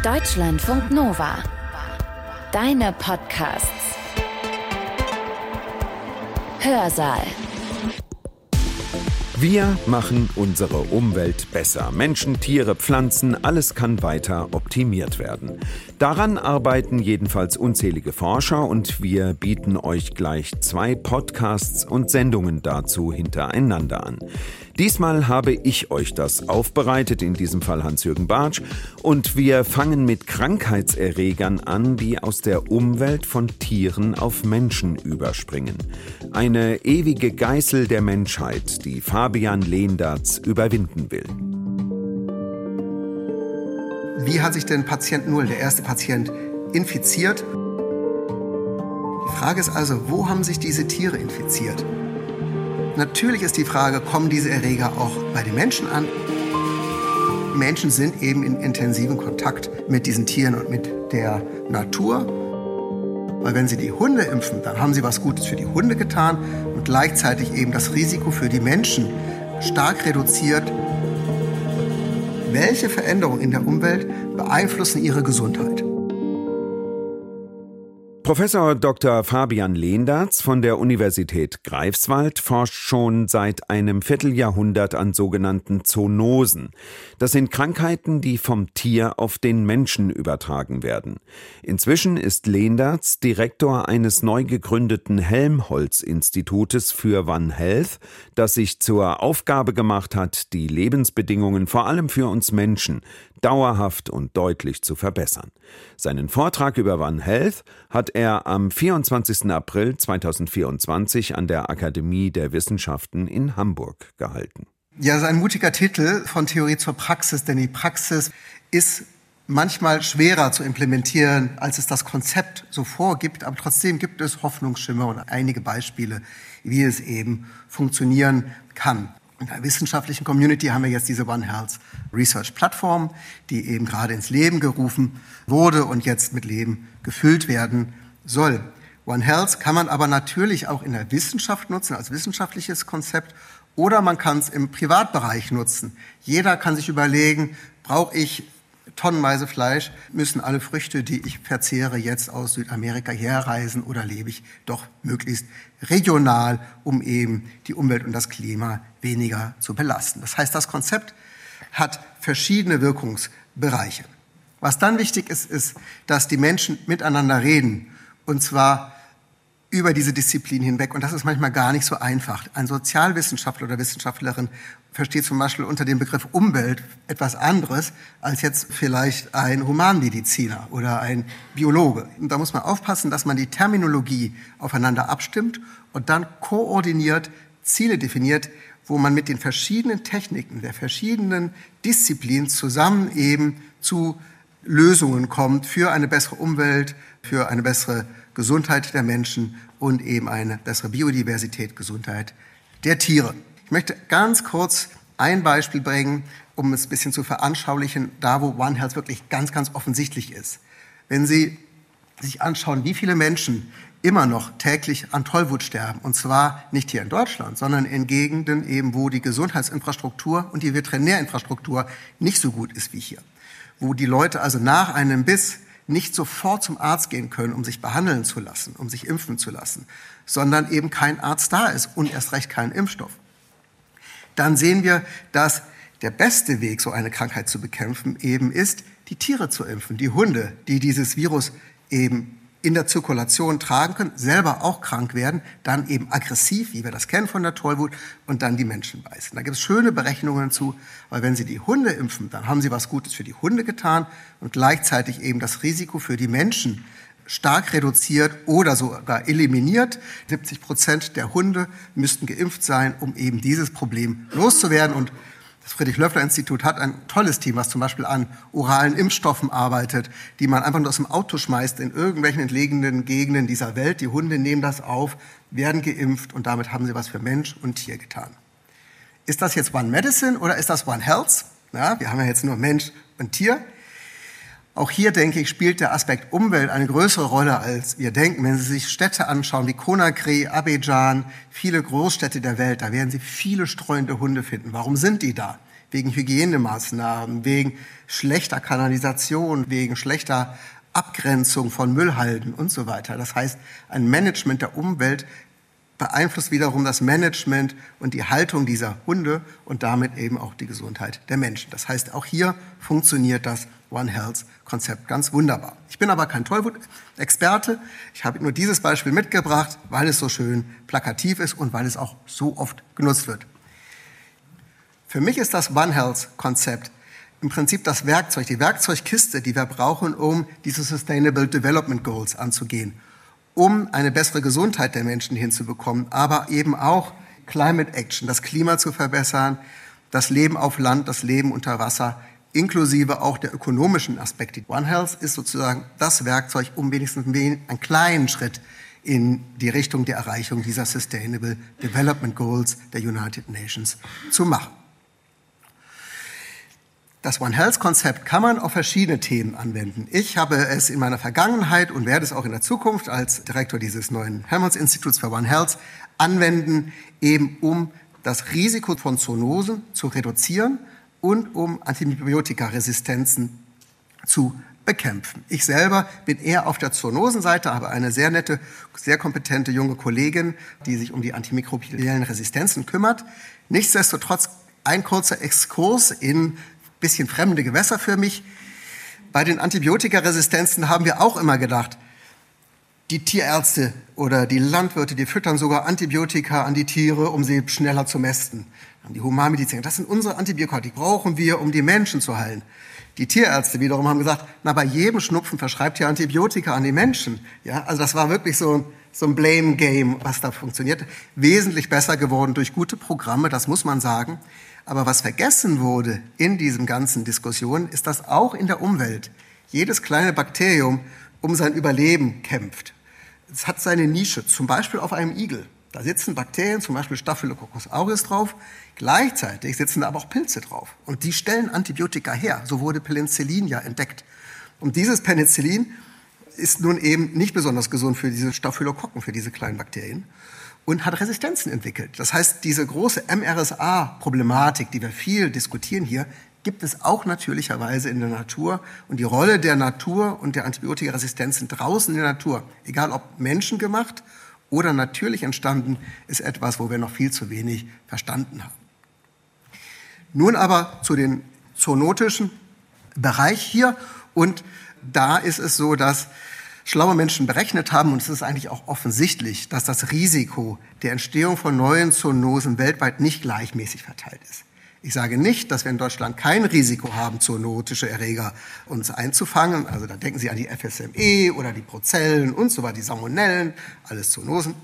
Deutschlandfunk Nova. Deine Podcasts. Hörsaal. Wir machen unsere Umwelt besser. Menschen, Tiere, Pflanzen, alles kann weiter optimiert werden. Daran arbeiten jedenfalls unzählige Forscher und wir bieten euch gleich 2 Podcasts und Sendungen dazu hintereinander an. Diesmal habe ich euch das aufbereitet, in diesem Fall Hans-Jürgen Bartsch, und wir fangen mit Krankheitserregern an, die aus der Umwelt von Tieren auf Menschen überspringen. Eine ewige Geißel der Menschheit, die Fabian Leendertz überwinden will. Wie hat sich denn Patient 0, der erste Patient, infiziert? Die Frage ist also, wo haben sich diese Tiere infiziert? Natürlich ist die Frage, kommen diese Erreger auch bei den Menschen an? Menschen sind eben in intensivem Kontakt mit diesen Tieren und mit der Natur. Weil wenn sie die Hunde impfen, dann haben sie was Gutes für die Hunde getan und gleichzeitig eben das Risiko für die Menschen stark reduziert. Welche Veränderungen in der Umwelt beeinflussen ihre Gesundheit? Professor Dr. Fabian Leendertz von der Universität Greifswald forscht schon seit einem Vierteljahrhundert an sogenannten Zoonosen. Das sind Krankheiten, die vom Tier auf den Menschen übertragen werden. Inzwischen ist Leendertz Direktor eines neu gegründeten Helmholtz-Institutes für One Health, das sich zur Aufgabe gemacht hat, die Lebensbedingungen vor allem für uns Menschen dauerhaft und deutlich zu verbessern. Seinen Vortrag über One Health hat er am 24. April 2024 an der Akademie der Wissenschaften in Hamburg gehalten. Ja, das ist ein mutiger Titel von Theorie zur Praxis, denn die Praxis ist manchmal schwerer zu implementieren, als es das Konzept so vorgibt, aber trotzdem gibt es Hoffnungsschimmer und einige Beispiele, wie es eben funktionieren kann. In der wissenschaftlichen Community haben wir jetzt diese One Health Research Plattform, die eben gerade ins Leben gerufen wurde und jetzt mit Leben gefüllt werden soll. One Health kann man aber natürlich auch in der Wissenschaft nutzen, als wissenschaftliches Konzept, oder man kann es im Privatbereich nutzen. Jeder kann sich überlegen, brauche ich tonnenweise Fleisch, müssen alle Früchte, die ich verzehre, jetzt aus Südamerika herreisen oder lebe ich doch möglichst regional, um eben die Umwelt und das Klima weniger zu belasten. Das heißt, das Konzept hat verschiedene Wirkungsbereiche. Was dann wichtig ist, ist, dass die Menschen miteinander reden, und zwar über diese Disziplin hinweg. Und das ist manchmal gar nicht so einfach. Ein Sozialwissenschaftler oder Wissenschaftlerin versteht zum Beispiel unter dem Begriff Umwelt etwas anderes als jetzt vielleicht ein Humanmediziner oder ein Biologe. Und da muss man aufpassen, dass man die Terminologie aufeinander abstimmt und dann koordiniert Ziele definiert, wo man mit den verschiedenen Techniken der verschiedenen Disziplinen zusammen eben zu Lösungen kommt für eine bessere Umwelt, für eine bessere Gesundheit der Menschen und eben eine bessere Biodiversität, Gesundheit der Tiere. Ich möchte ganz kurz ein Beispiel bringen, um es ein bisschen zu veranschaulichen, da wo One Health wirklich ganz, ganz offensichtlich ist. Wenn Sie sich anschauen, wie viele Menschen immer noch täglich an Tollwut sterben, und zwar nicht hier in Deutschland, sondern in Gegenden eben, wo die Gesundheitsinfrastruktur und die Veterinärinfrastruktur nicht so gut ist wie hier. Wo die Leute also nach einem Biss nicht sofort zum Arzt gehen können, um sich behandeln zu lassen, um sich impfen zu lassen, sondern eben kein Arzt da ist und erst recht kein Impfstoff. Dann sehen wir, dass der beste Weg, so eine Krankheit zu bekämpfen, eben ist, die Tiere zu impfen, die Hunde, die dieses Virus eben in der Zirkulation tragen können, selber auch krank werden, dann eben aggressiv, wie wir das kennen von der Tollwut, und dann die Menschen beißen. Da gibt es schöne Berechnungen zu, weil wenn Sie die Hunde impfen, dann haben Sie was Gutes für die Hunde getan und gleichzeitig eben das Risiko für die Menschen stark reduziert oder sogar eliminiert. 70% der Hunde müssten geimpft sein, um eben dieses Problem loszuwerden. Und das Friedrich-Löffler-Institut hat ein tolles Team, was zum Beispiel an oralen Impfstoffen arbeitet, die man einfach nur aus dem Auto schmeißt in irgendwelchen entlegenen Gegenden dieser Welt. Die Hunde nehmen das auf, werden geimpft und damit haben sie was für Mensch und Tier getan. Ist das jetzt One Medicine oder ist das One Health? Ja, wir haben ja jetzt nur Mensch und Tier. Auch hier, denke ich, spielt der Aspekt Umwelt eine größere Rolle, als wir denken. Wenn Sie sich Städte anschauen wie Conakry, Abidjan, viele Großstädte der Welt, da werden Sie viele streunende Hunde finden. Warum sind die da? wegen Hygienemaßnahmen, wegen schlechter Kanalisation, wegen schlechter Abgrenzung von Müllhalden und so weiter. Das heißt, ein Management der Umwelt beeinflusst wiederum das Management und die Haltung dieser Hunde und damit eben auch die Gesundheit der Menschen. Das heißt, auch hier funktioniert das One Health-Konzept ganz wunderbar. Ich bin aber kein Tollwut-Experte. Ich habe nur dieses Beispiel mitgebracht, weil es so schön plakativ ist und weil es auch so oft genutzt wird. Für mich ist das One Health-Konzept im Prinzip das Werkzeug, die Werkzeugkiste, die wir brauchen, um diese Sustainable Development Goals anzugehen, um eine bessere Gesundheit der Menschen hinzubekommen, aber eben auch Climate Action, das Klima zu verbessern, das Leben auf Land, das Leben unter Wasser, inklusive auch der ökonomischen Aspekte. One Health ist sozusagen das Werkzeug, um wenigstens einen kleinen Schritt in die Richtung der Erreichung dieser Sustainable Development Goals der United Nations zu machen. Das One Health-Konzept kann man auf verschiedene Themen anwenden. Ich habe es in meiner Vergangenheit und werde es auch in der Zukunft als Direktor dieses neuen Helmholtz-Instituts für One Health anwenden, eben um das Risiko von Zoonosen zu reduzieren und um Antibiotikaresistenzen zu bekämpfen. Ich selber bin eher auf der Zoonosenseite, habe eine sehr nette, sehr kompetente junge Kollegin, die sich um die antimikrobiellen Resistenzen kümmert. Nichtsdestotrotz ein kurzer Exkurs in bisschen fremde Gewässer für mich. Bei den Antibiotikaresistenzen haben wir auch immer gedacht, die Tierärzte oder die Landwirte, die füttern sogar Antibiotika an die Tiere, um sie schneller zu mästen. Die Humanmediziner, das sind unsere Antibiotika, die brauchen wir, um die Menschen zu heilen. Die Tierärzte wiederum haben gesagt, na, bei jedem Schnupfen verschreibt ihr Antibiotika an die Menschen. Ja, also das war wirklich so ein Blame-Game, was da funktioniert. Wesentlich besser geworden durch gute Programme, das muss man sagen. Aber was vergessen wurde in diesen ganzen Diskussionen, ist, dass auch in der Umwelt jedes kleine Bakterium um sein Überleben kämpft. Es hat seine Nische, zum Beispiel auf einem Igel. Da sitzen Bakterien, zum Beispiel Staphylococcus aureus drauf. Gleichzeitig sitzen da aber auch Pilze drauf. Und die stellen Antibiotika her. So wurde Penicillin ja entdeckt. Und dieses Penicillin ist nun eben nicht besonders gesund für diese Staphylokokken, für diese kleinen Bakterien. Und hat Resistenzen entwickelt. Das heißt, diese große MRSA-Problematik, die wir viel diskutieren hier, gibt es auch natürlicherweise in der Natur. Und die Rolle der Natur und der Antibiotikaresistenzen draußen in der Natur, egal ob menschengemacht oder natürlich entstanden, ist etwas, wo wir noch viel zu wenig verstanden haben. Nun aber zu den zoonotischen Bereich hier. Und da ist es so, dass schlaue Menschen berechnet haben, und es ist eigentlich auch offensichtlich, dass das Risiko der Entstehung von neuen Zoonosen weltweit nicht gleichmäßig verteilt ist. Ich sage nicht, dass wir in Deutschland kein Risiko haben, zoonotische Erreger uns einzufangen. Also da denken Sie an die FSME oder die Prozellen und so weiter, die Salmonellen, alles Zoonosen.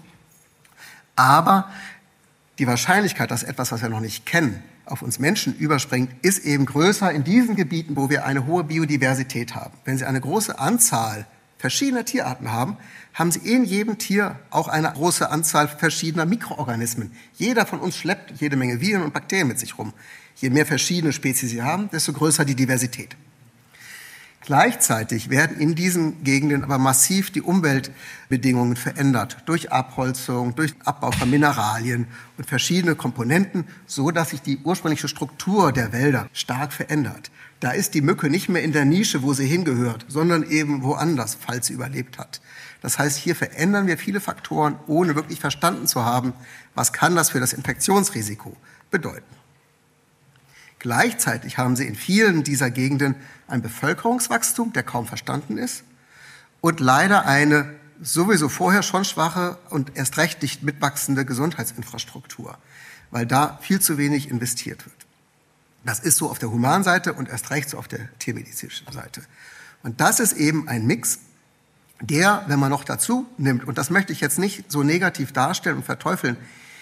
Aber die Wahrscheinlichkeit, dass etwas, was wir noch nicht kennen, auf uns Menschen überspringt, ist eben größer in diesen Gebieten, wo wir eine hohe Biodiversität haben. Wenn Sie eine große Anzahl verschiedene Tierarten haben, haben Sie in jedem Tier auch eine große Anzahl verschiedener Mikroorganismen. Jeder von uns schleppt jede Menge Viren und Bakterien mit sich rum. Je mehr verschiedene Spezies Sie haben, desto größer die Diversität. Gleichzeitig werden in diesen Gegenden aber massiv die Umweltbedingungen verändert durch Abholzung, durch Abbau von Mineralien und verschiedene Komponenten, so dass sich die ursprüngliche Struktur der Wälder stark verändert. Da ist die Mücke nicht mehr in der Nische, wo sie hingehört, sondern eben woanders, falls sie überlebt hat. Das heißt, hier verändern wir viele Faktoren, ohne wirklich verstanden zu haben, was kann das für das Infektionsrisiko bedeuten. Gleichzeitig haben sie in vielen dieser Gegenden ein Bevölkerungswachstum, der kaum verstanden ist, und leider eine sowieso vorher schon schwache und erst recht nicht mitwachsende Gesundheitsinfrastruktur, weil da viel zu wenig investiert wird. Das ist so auf der Humanseite und erst recht so auf der tiermedizinischen Seite. Und das ist eben ein Mix, der, wenn man noch dazu nimmt, und das möchte ich jetzt nicht so negativ darstellen und verteufeln,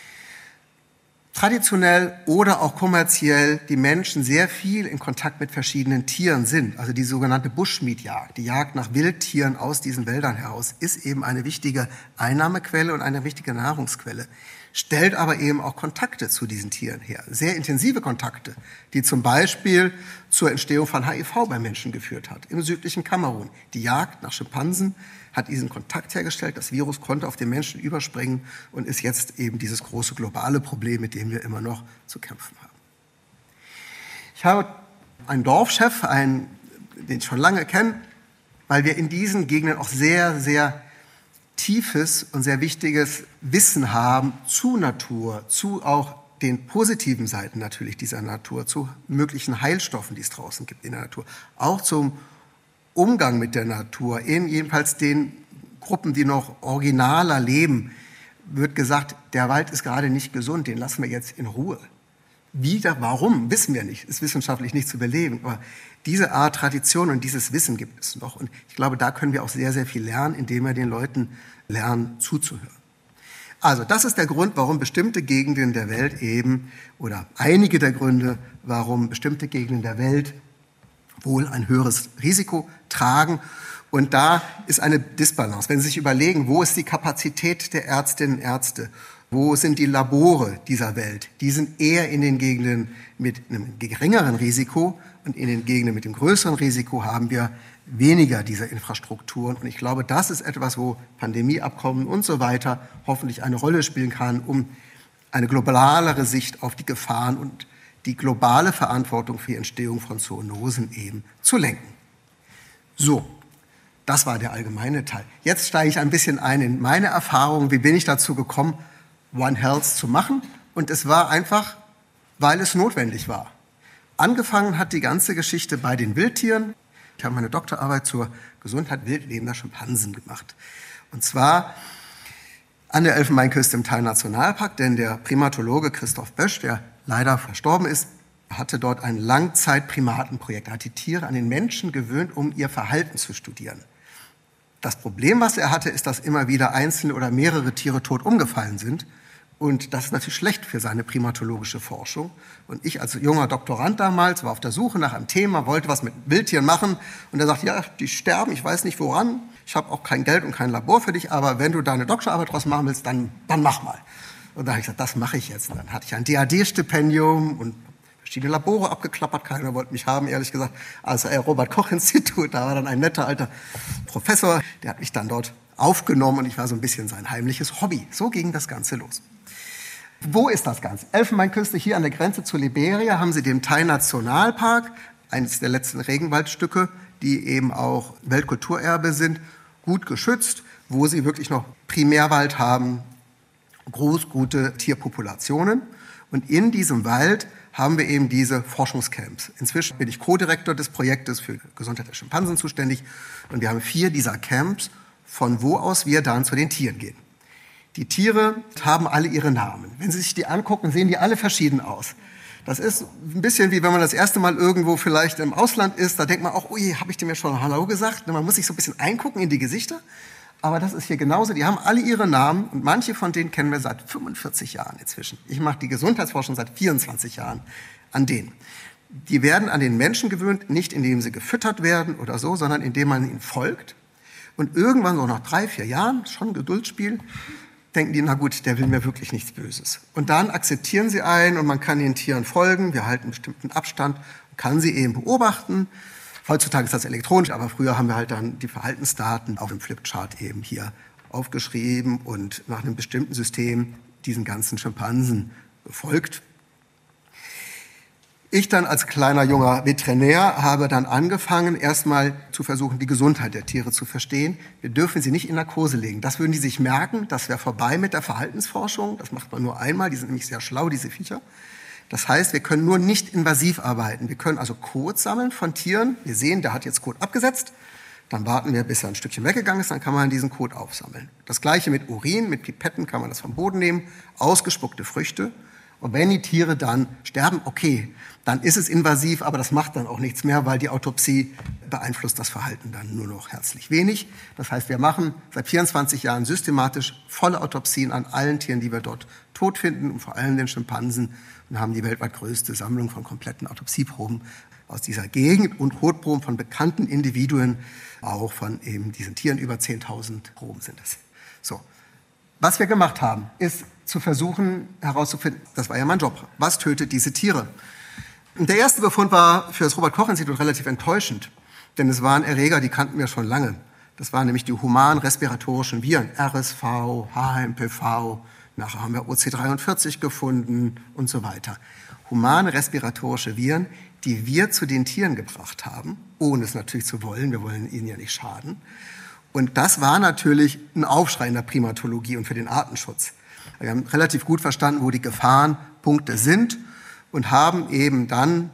traditionell oder auch kommerziell die Menschen sehr viel in Kontakt mit verschiedenen Tieren sind. Also die sogenannte Bushmeat-Jagd, die Jagd nach Wildtieren aus diesen Wäldern heraus, ist eben eine wichtige Einnahmequelle und eine wichtige Nahrungsquelle, stellt aber eben auch Kontakte zu diesen Tieren her. Sehr intensive Kontakte, die zum Beispiel zur Entstehung von HIV bei Menschen geführt hat, im südlichen Kamerun. Die Jagd nach Schimpansen hat diesen Kontakt hergestellt, das Virus konnte auf den Menschen überspringen und ist jetzt eben dieses große globale Problem, mit dem wir immer noch zu kämpfen haben. Ich habe einen Dorfchef, den ich schon lange kenne, weil wir in diesen Gegenden auch sehr, sehr tiefes und sehr wichtiges Wissen haben zu Natur, zu auch den positiven Seiten natürlich dieser Natur, zu möglichen Heilstoffen, die es draußen gibt in der Natur, auch zum Umgang mit der Natur, in jedenfalls den Gruppen, die noch originaler leben, wird gesagt, der Wald ist gerade nicht gesund, den lassen wir jetzt in Ruhe. Warum, wissen wir nicht, ist wissenschaftlich nicht zu belegen, aber diese Art Tradition und dieses Wissen gibt es noch. Und ich glaube, da können wir auch sehr, sehr viel lernen, indem wir den Leuten lernen, zuzuhören. Also das ist der Grund, warum bestimmte Gegenden der Welt oder einige der Gründe, warum bestimmte Gegenden der Welt wohl ein höheres Risiko tragen. Und da ist eine Disbalance. Wenn Sie sich überlegen, wo ist die Kapazität der Ärztinnen und Ärzte, wo sind die Labore dieser Welt, die sind eher in den Gegenden mit einem geringeren Risiko, und in den Gegenden mit dem größeren Risiko haben wir weniger dieser Infrastrukturen. Und ich glaube, das ist etwas, wo Pandemieabkommen und so weiter hoffentlich eine Rolle spielen kann, um eine globalere Sicht auf die Gefahren und die globale Verantwortung für die Entstehung von Zoonosen zu lenken. So, das war der allgemeine Teil. Jetzt steige ich ein bisschen ein in meine Erfahrungen. Wie bin ich dazu gekommen, One Health zu machen? Und es war einfach, weil es notwendig war. Angefangen hat die ganze Geschichte bei den Wildtieren. Ich habe meine Doktorarbeit zur Gesundheit wildlebender Schimpansen gemacht. Und zwar an der Elfenbeinküste im Thai-Nationalpark, denn der Primatologe Christoph Bösch, der leider verstorben ist, hatte dort ein Langzeit-Primatenprojekt. Er hat die Tiere an den Menschen gewöhnt, um ihr Verhalten zu studieren. Das Problem, was er hatte, ist, dass immer wieder einzelne oder mehrere Tiere tot umgefallen sind. Und das ist natürlich schlecht für seine primatologische Forschung. Und ich als junger Doktorand damals war auf der Suche nach einem Thema, wollte was mit Wildtieren machen. Und er sagt, ja, die sterben, ich weiß nicht woran. Ich habe auch kein Geld und kein Labor für dich, aber wenn du da eine Doktorarbeit draus machen willst, dann mach mal. Und da habe ich gesagt, das mache ich jetzt. Und dann hatte ich ein DAD-Stipendium und verschiedene Labore abgeklappert. Keiner wollte mich haben, ehrlich gesagt. Also Robert-Koch-Institut, da war dann ein netter alter Professor, der hat mich dann dort aufgenommen und ich war so ein bisschen sein heimliches Hobby. So ging das Ganze los. Wo ist das Ganze? Elfenbeinküste, hier an der Grenze zu Liberia, haben Sie den Thai-Nationalpark, eines der letzten Regenwaldstücke, die eben auch Weltkulturerbe sind, gut geschützt, wo Sie wirklich noch Primärwald haben, großgute Tierpopulationen. Und in diesem Wald haben wir eben diese Forschungscamps. Inzwischen bin ich Co-Direktor des Projektes für Gesundheit der Schimpansen zuständig. Und wir haben 4 dieser Camps, von wo aus wir dann zu den Tieren gehen. Die Tiere haben alle ihre Namen. Wenn Sie sich die angucken, sehen die alle verschieden aus. Das ist ein bisschen wie wenn man das erste Mal irgendwo vielleicht im Ausland ist. Da denkt man auch, ui, habe ich dem ja schon Hallo gesagt? Man muss sich so ein bisschen eingucken in die Gesichter. Aber das ist hier genauso. Die haben alle ihre Namen und manche von denen kennen wir seit 45 Jahren inzwischen. Ich mache die Gesundheitsforschung seit 24 Jahren an denen. Die werden an den Menschen gewöhnt, nicht indem sie gefüttert werden oder so, sondern indem man ihnen folgt. Und irgendwann, so nach 3-4 Jahren, schon ein Geduldsspiel, denken die, na gut, der will mir wirklich nichts Böses. Und dann akzeptieren sie einen und man kann den Tieren folgen. Wir halten einen bestimmten Abstand, kann sie eben beobachten. Heutzutage ist das elektronisch, aber früher haben wir halt dann die Verhaltensdaten auf dem Flipchart eben hier aufgeschrieben und nach einem bestimmten System diesen ganzen Schimpansen befolgt. Ich dann als kleiner junger Veterinär habe dann angefangen, erstmal zu versuchen, die Gesundheit der Tiere zu verstehen. Wir dürfen sie nicht in Narkose legen. Das würden die sich merken. Das wäre vorbei mit der Verhaltensforschung. Das macht man nur einmal. Die sind nämlich sehr schlau, diese Viecher. Das heißt, wir können nur nicht invasiv arbeiten. Wir können also Kot sammeln von Tieren. Wir sehen, der hat jetzt Kot abgesetzt. Dann warten wir, bis er ein Stückchen weggegangen ist. Dann kann man diesen Kot aufsammeln. Das Gleiche mit Urin. Mit Pipetten kann man das vom Boden nehmen. Ausgespuckte Früchte. Und wenn die Tiere dann sterben, okay, dann ist es invasiv, aber das macht dann auch nichts mehr, weil die Autopsie beeinflusst das Verhalten dann nur noch herzlich wenig. Das heißt, wir machen seit 24 Jahren systematisch volle Autopsien an allen Tieren, die wir dort tot finden, und vor allem den Schimpansen, und haben die weltweit größte Sammlung von kompletten Autopsieproben aus dieser Gegend und Kotproben von bekannten Individuen, auch von eben diesen Tieren. Über 10.000 Proben sind es. So. Was wir gemacht haben, ist zu versuchen herauszufinden, das war ja mein Job, was tötet diese Tiere? Und der erste Befund war für das Robert-Koch-Institut relativ enttäuschend, denn es waren Erreger, die kannten wir schon lange. Das waren nämlich die humanen respiratorischen Viren, RSV, HMPV, nachher haben wir OC43 gefunden und so weiter. Humane respiratorische Viren, die wir zu den Tieren gebracht haben, ohne es natürlich zu wollen. Wir wollen ihnen ja nicht schaden. Und das war natürlich ein Aufschrei in der Primatologie und für den Artenschutz. Wir haben relativ gut verstanden, wo die Gefahrenpunkte sind und haben eben dann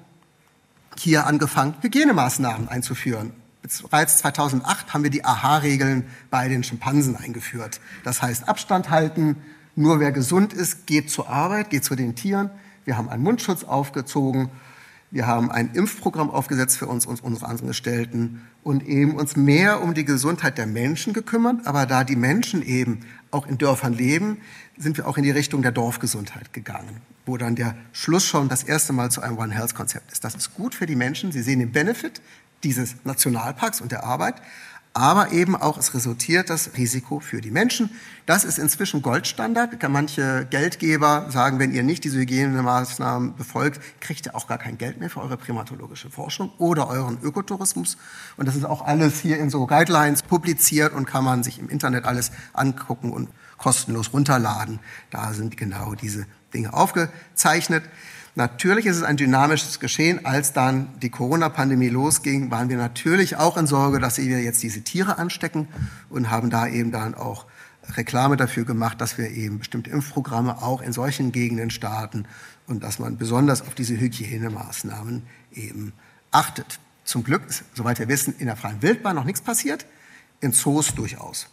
hier angefangen, Hygienemaßnahmen einzuführen. Bereits 2008 haben wir die AHA-Regeln bei den Schimpansen eingeführt. Das heißt, Abstand halten, nur wer gesund ist, geht zur Arbeit, geht zu den Tieren. Wir haben einen Mundschutz aufgezogen. Wir haben ein Impfprogramm aufgesetzt für uns unsere Angestellten und eben uns mehr um die Gesundheit der Menschen gekümmert. Aber da die Menschen eben auch in Dörfern leben, sind wir auch in die Richtung der Dorfgesundheit gegangen, wo dann der Schluss schon das erste Mal zu einem One Health-Konzept ist. Das ist gut für die Menschen. Sie sehen den Benefit dieses Nationalparks und der Arbeit, aber eben auch es resultiert das Risiko für die Menschen. Das ist inzwischen Goldstandard. Manche Geldgeber sagen, wenn ihr nicht diese Hygienemaßnahmen befolgt, kriegt ihr auch gar kein Geld mehr für eure primatologische Forschung oder euren Ökotourismus. Und das ist auch alles hier in so Guidelines publiziert und kann man sich im Internet alles angucken und kostenlos runterladen. Da sind genau diese Dinge aufgezeichnet. Natürlich ist es ein dynamisches Geschehen. Als dann die Corona-Pandemie losging, waren wir natürlich auch in Sorge, dass wir jetzt diese Tiere anstecken und haben da eben dann auch Reklame dafür gemacht, dass wir eben bestimmte Impfprogramme auch in solchen Gegenden starten und dass man besonders auf diese Hygienemaßnahmen eben achtet. Zum Glück ist, soweit wir wissen, in der freien Wildbahn noch nichts passiert, in Zoos durchaus.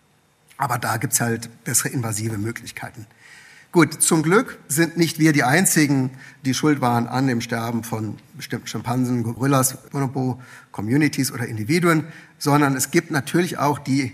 Aber da gibt's halt bessere invasive Möglichkeiten. Gut, zum Glück sind nicht wir die Einzigen, die schuld waren an dem Sterben von bestimmten Schimpansen, Gorillas, Bonobo, Communities oder Individuen, sondern es gibt natürlich auch die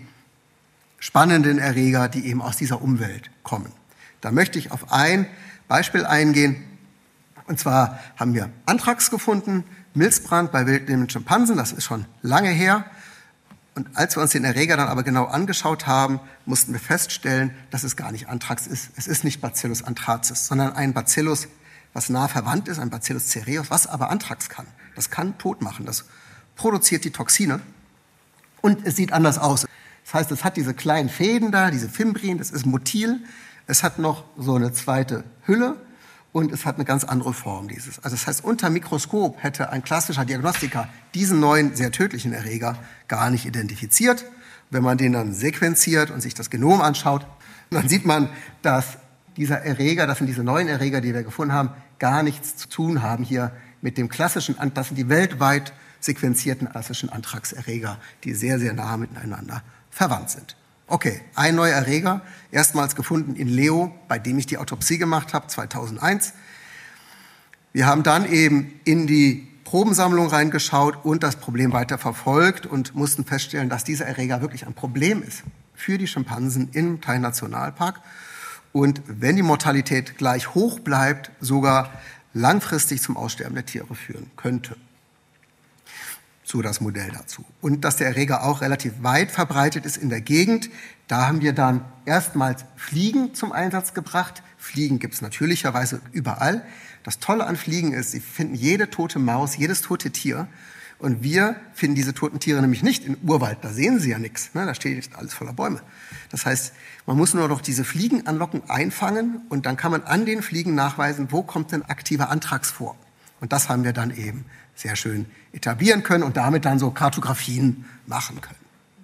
spannenden Erreger, die eben aus dieser Umwelt kommen. Da möchte ich auf ein Beispiel eingehen. Und zwar haben wir Anthrax gefunden, Milzbrand bei wildlebenden Schimpansen, das ist schon lange her. Und als wir uns den Erreger dann aber genau angeschaut haben, mussten wir feststellen, dass es gar nicht Anthrax ist. Es ist nicht Bacillus anthracis, sondern ein Bacillus, was nah verwandt ist, ein Bacillus cereus, was aber Anthrax kann. Das kann tot machen, das produziert die Toxine und es sieht anders aus. Das heißt, es hat diese kleinen Fäden da, diese Fimbrien, das ist Motil, es hat noch so eine zweite Hülle und es hat eine ganz andere Form dieses. Also das heißt, unter Mikroskop hätte ein klassischer Diagnostiker diesen neuen, sehr tödlichen Erreger gar nicht identifiziert. Wenn man den dann sequenziert und sich das Genom anschaut, dann sieht man, dass dieser Erreger, das sind diese neuen Erreger, die wir gefunden haben, gar nichts zu tun haben hier mit dem klassischen, das sind die weltweit sequenzierten klassischen Anthrax-Erreger, die sehr, sehr nah miteinander verwandt sind. Okay, ein neuer Erreger, erstmals gefunden in Leo, bei dem ich die Autopsie gemacht habe, 2001. Wir haben dann eben in die Probensammlung reingeschaut und das Problem weiter verfolgt und mussten feststellen, dass dieser Erreger wirklich ein Problem ist für die Schimpansen im Thai-Nationalpark und wenn die Mortalität gleich hoch bleibt, sogar langfristig zum Aussterben der Tiere führen könnte. So das Modell dazu. Und dass der Erreger auch relativ weit verbreitet ist in der Gegend. Da haben wir dann erstmals Fliegen zum Einsatz gebracht. Fliegen gibt es natürlicherweise überall. Das Tolle an Fliegen ist, sie finden jede tote Maus, jedes tote Tier. Und wir finden diese toten Tiere nämlich nicht im Urwald. Da sehen sie ja nichts. Ne? Da steht alles voller Bäume. Das heißt, man muss nur noch diese Fliegen anlocken, einfangen. Und dann kann man an den Fliegen nachweisen, wo kommt denn aktiver Anthrax vor. Und das haben wir dann eben sehr schön etablieren können und damit dann so Kartografien machen können.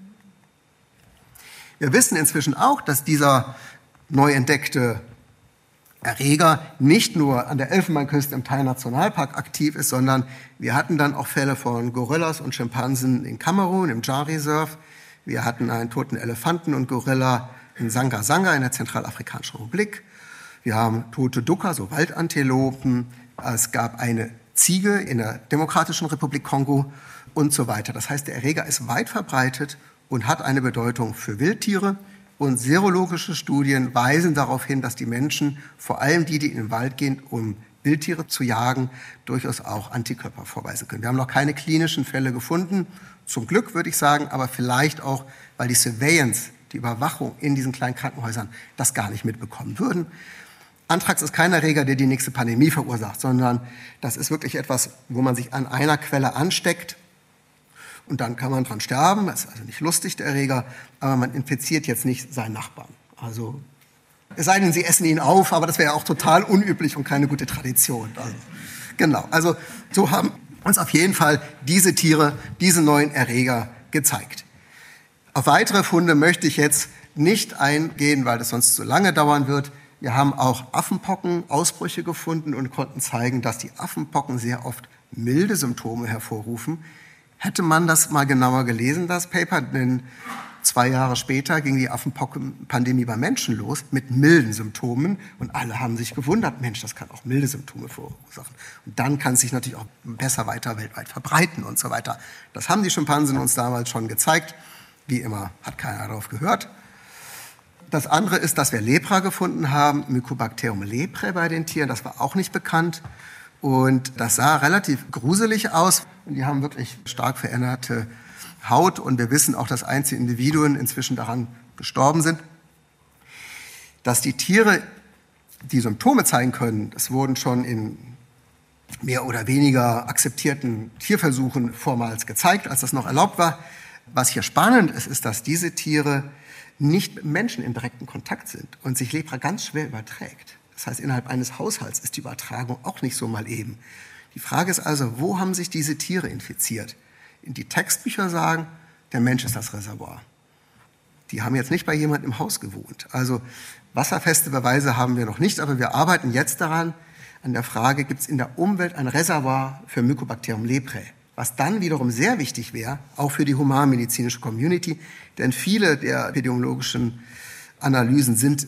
Wir wissen inzwischen auch, dass dieser neu entdeckte Erreger nicht nur an der Elfenbeinküste im Thai-Nationalpark aktiv ist, sondern wir hatten dann auch Fälle von Gorillas und Schimpansen in Kamerun, im Dja Reserve. Wir hatten einen toten Elefanten und Gorilla in Sanga-Sanga in der Zentralafrikanischen Republik. Wir haben tote Ducker, so Waldantilopen. Es gab eine Ziege in der Demokratischen Republik Kongo und so weiter. Das heißt, der Erreger ist weit verbreitet und hat eine Bedeutung für Wildtiere. Und serologische Studien weisen darauf hin, dass die Menschen, vor allem die in den Wald gehen, um Wildtiere zu jagen, durchaus auch Antikörper vorweisen können. Wir haben noch keine klinischen Fälle gefunden, zum Glück würde ich sagen, aber vielleicht auch, weil die Surveillance, die Überwachung in diesen kleinen Krankenhäusern das gar nicht mitbekommen würden. Anthrax ist kein Erreger, der die nächste Pandemie verursacht, sondern das ist wirklich etwas, wo man sich an einer Quelle ansteckt und dann kann man dran sterben. Das ist also nicht lustig, der Erreger, aber man infiziert jetzt nicht seinen Nachbarn. Also, es sei denn, sie essen ihn auf, aber das wäre ja auch total unüblich und keine gute Tradition. Also, Genau, also so haben uns auf jeden Fall diese Tiere, diese neuen Erreger gezeigt. Auf weitere Funde möchte ich jetzt nicht eingehen, weil das sonst zu lange dauern wird. Wir haben auch Affenpocken-Ausbrüche gefunden und konnten zeigen, dass die Affenpocken sehr oft milde Symptome hervorrufen. Hätte man das mal genauer gelesen, das Paper, denn 2 Jahre später ging die Affenpocken-Pandemie bei Menschen los mit milden Symptomen und alle haben sich gewundert, Mensch, das kann auch milde Symptome verursachen. Und dann kann es sich natürlich auch besser weiter weltweit verbreiten und so weiter. Das haben die Schimpansen uns damals schon gezeigt. Wie immer hat keiner darauf gehört. Das andere ist, dass wir Lepra gefunden haben, Mycobacterium leprae bei den Tieren, das war auch nicht bekannt. Und das sah relativ gruselig aus. Und die haben wirklich stark veränderte Haut. Und wir wissen auch, dass einzelne Individuen inzwischen daran gestorben sind. Dass die Tiere die Symptome zeigen können, das wurden schon in mehr oder weniger akzeptierten Tierversuchen vormals gezeigt, als das noch erlaubt war. Was hier spannend ist, ist, dass diese Tiere nicht mit Menschen in direkten Kontakt sind und sich Lepra ganz schwer überträgt. Das heißt, innerhalb eines Haushalts ist die Übertragung auch nicht so mal eben. Die Frage ist also, wo haben sich diese Tiere infiziert? Die Textbücher sagen, der Mensch ist das Reservoir. Die haben jetzt nicht bei jemandem im Haus gewohnt. Also wasserfeste Beweise haben wir noch nicht, aber wir arbeiten jetzt daran, an der Frage, gibt es in der Umwelt ein Reservoir für Mycobacterium leprae? Was dann wiederum sehr wichtig wäre, auch für die humanmedizinische Community, denn viele der epidemiologischen Analysen sind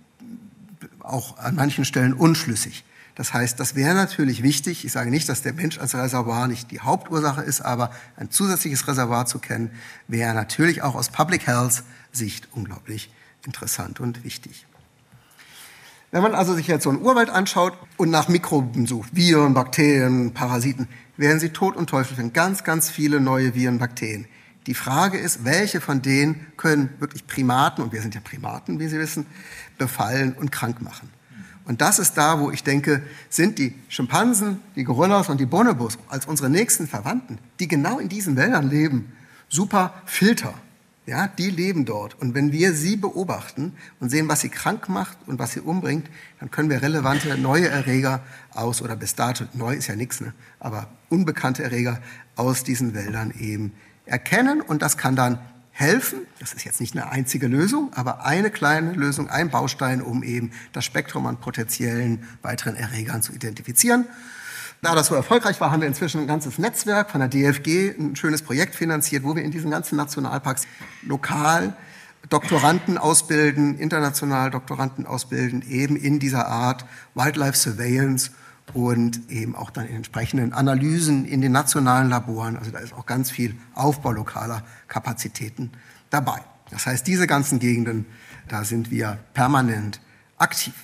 auch an manchen Stellen unschlüssig. Das heißt, das wäre natürlich wichtig, ich sage nicht, dass der Mensch als Reservoir nicht die Hauptursache ist, aber ein zusätzliches Reservoir zu kennen, wäre natürlich auch aus Public Health Sicht unglaublich interessant und wichtig. Wenn man also sich jetzt so einen Urwald anschaut und nach Mikroben sucht, Viren, Bakterien, Parasiten, werden Sie Tod und Teufel finden. Ganz, ganz viele neue Viren, Bakterien. Die Frage ist, welche von denen können wirklich Primaten, und wir sind ja Primaten, wie Sie wissen, befallen und krank machen. Und das ist da, wo ich denke, sind die Schimpansen, die Gorillas und die Bonobos als unsere nächsten Verwandten, die genau in diesen Wäldern leben, super Filter. Ja, die leben dort. Und wenn wir sie beobachten und sehen, was sie krank macht und was sie umbringt, dann können wir relevante neue Erreger oder bis dato, neu ist ja nichts, ne, aber unbekannte Erreger aus diesen Wäldern eben erkennen. Und das kann dann helfen, das ist jetzt nicht eine einzige Lösung, aber eine kleine Lösung, ein Baustein, um eben das Spektrum an potenziellen weiteren Erregern zu identifizieren. Da das so erfolgreich war, haben wir inzwischen ein ganzes Netzwerk von der DFG, ein schönes Projekt finanziert, wo wir in diesen ganzen Nationalparks lokal Doktoranden ausbilden, international Doktoranden ausbilden, eben in dieser Art Wildlife Surveillance und eben auch dann in entsprechenden Analysen in den nationalen Laboren. Also da ist auch ganz viel Aufbau lokaler Kapazitäten dabei. Das heißt, diese ganzen Gegenden, da sind wir permanent aktiv.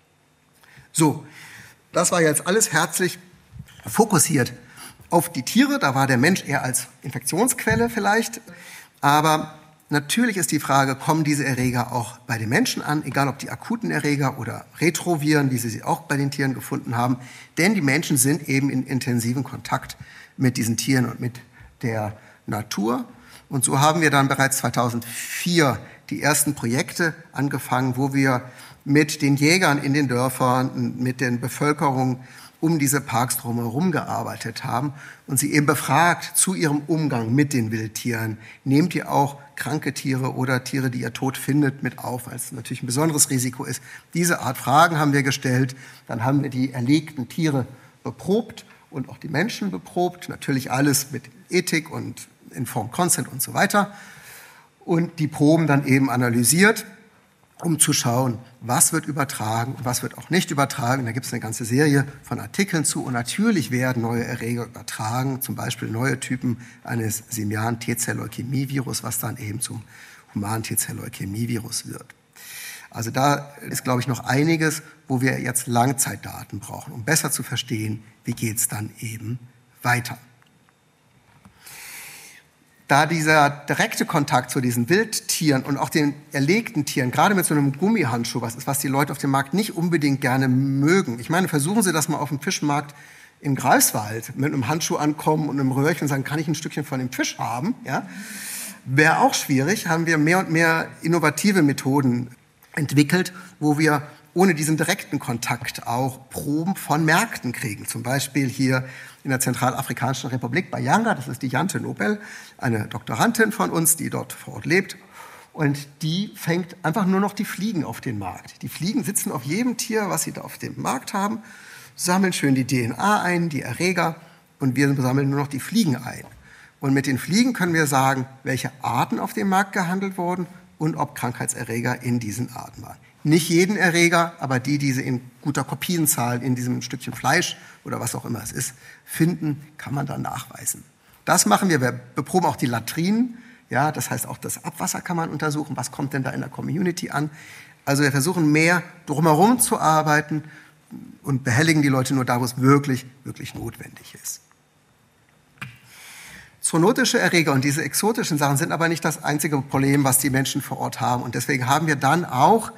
So, das war jetzt alles herzlich fokussiert auf die Tiere. Da war der Mensch eher als Infektionsquelle vielleicht. Aber natürlich ist die Frage, kommen diese Erreger auch bei den Menschen an, egal ob die akuten Erreger oder Retroviren, wie sie auch bei den Tieren gefunden haben. Denn die Menschen sind eben in intensiven Kontakt mit diesen Tieren und mit der Natur. Und so haben wir dann bereits 2004 die ersten Projekte angefangen, wo wir mit den Jägern in den Dörfern, mit den Bevölkerungen um diese Parks drumherum gearbeitet haben und sie eben befragt zu ihrem Umgang mit den Wildtieren. Nehmt ihr auch kranke Tiere oder Tiere, die ihr tot findet, mit auf, weil es natürlich ein besonderes Risiko ist. Diese Art Fragen haben wir gestellt. Dann haben wir die erlegten Tiere beprobt und auch die Menschen beprobt. Natürlich alles mit Ethik und Informed Consent und so weiter. Und die Proben dann eben analysiert, um zu schauen, was wird übertragen und was wird auch nicht übertragen. Da gibt es eine ganze Serie von Artikeln zu. Und natürlich werden neue Erreger übertragen, zum Beispiel neue Typen eines simianen T-Zell-Leukämie-Virus, was dann eben zum humanen T-Zell-Leukämie-Virus wird. Also da ist, glaube ich, noch einiges, wo wir jetzt Langzeitdaten brauchen, um besser zu verstehen, wie geht es dann eben weiter. Da dieser direkte Kontakt zu diesen Wildtieren und auch den erlegten Tieren, gerade mit so einem Gummihandschuh, was ist, was die Leute auf dem Markt nicht unbedingt gerne mögen. Ich meine, versuchen Sie das mal auf dem Fischmarkt im Greifswald mit einem Handschuh ankommen und einem Röhrchen und sagen, kann ich ein Stückchen von dem Fisch haben? Ja? Wäre auch schwierig, haben wir mehr und mehr innovative Methoden entwickelt, wo wir ohne diesen direkten Kontakt auch Proben von Märkten kriegen. Zum Beispiel hier in der Zentralafrikanischen Republik bei Yanga, das ist die Jante Nobel, eine Doktorandin von uns, die dort vor Ort lebt. Und die fängt einfach nur noch die Fliegen auf den Markt. Die Fliegen sitzen auf jedem Tier, was sie da auf dem Markt haben, sammeln schön die DNA ein, die Erreger, und wir sammeln nur noch die Fliegen ein. Und mit den Fliegen können wir sagen, welche Arten auf dem Markt gehandelt wurden und ob Krankheitserreger in diesen Arten waren. Nicht jeden Erreger, aber die sie in guter Kopienzahl in diesem Stückchen Fleisch oder was auch immer es ist, finden, kann man dann nachweisen. Das machen wir. Wir beproben auch die Latrinen. Ja, das heißt, auch das Abwasser kann man untersuchen. Was kommt denn da in der Community an? Also wir versuchen mehr drumherum zu arbeiten und behelligen die Leute nur da, wo es wirklich, wirklich notwendig ist. Zoonotische Erreger und diese exotischen Sachen sind aber nicht das einzige Problem, was die Menschen vor Ort haben. Und deswegen haben wir dann auch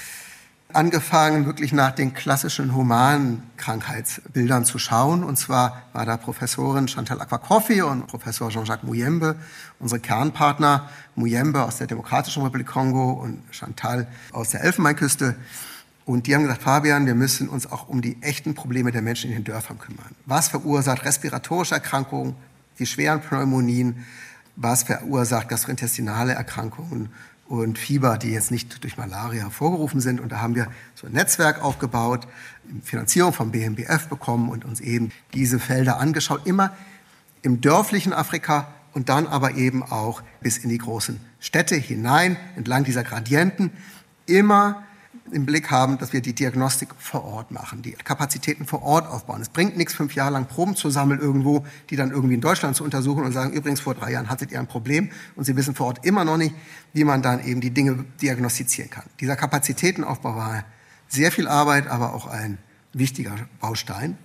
angefangen, wirklich nach den klassischen humanen Krankheitsbildern zu schauen. Und zwar war da Professorin Chantal Akwa-Coffey und Professor Jean-Jacques Muyembe, unsere Kernpartner, Muyembe aus der Demokratischen Republik Kongo und Chantal aus der Elfenbeinküste. Und die haben gesagt, Fabian, wir müssen uns auch um die echten Probleme der Menschen in den Dörfern kümmern. Was verursacht respiratorische Erkrankungen, die schweren Pneumonien, was verursacht gastrointestinale Erkrankungen und Fieber, die jetzt nicht durch Malaria hervorgerufen sind. Und da haben wir so ein Netzwerk aufgebaut, Finanzierung vom BMBF bekommen und uns eben diese Felder angeschaut, immer im dörflichen Afrika und dann aber eben auch bis in die großen Städte hinein, entlang dieser Gradienten, immer im Blick haben, dass wir die Diagnostik vor Ort machen, die Kapazitäten vor Ort aufbauen. Es bringt nichts, 5 Jahre lang Proben zu sammeln irgendwo, die dann irgendwie in Deutschland zu untersuchen und sagen, übrigens vor 3 Jahren hattet ihr ein Problem und Sie wissen vor Ort immer noch nicht, wie man dann eben die Dinge diagnostizieren kann. Dieser Kapazitätenaufbau war sehr viel Arbeit, aber auch ein wichtiger Baustein.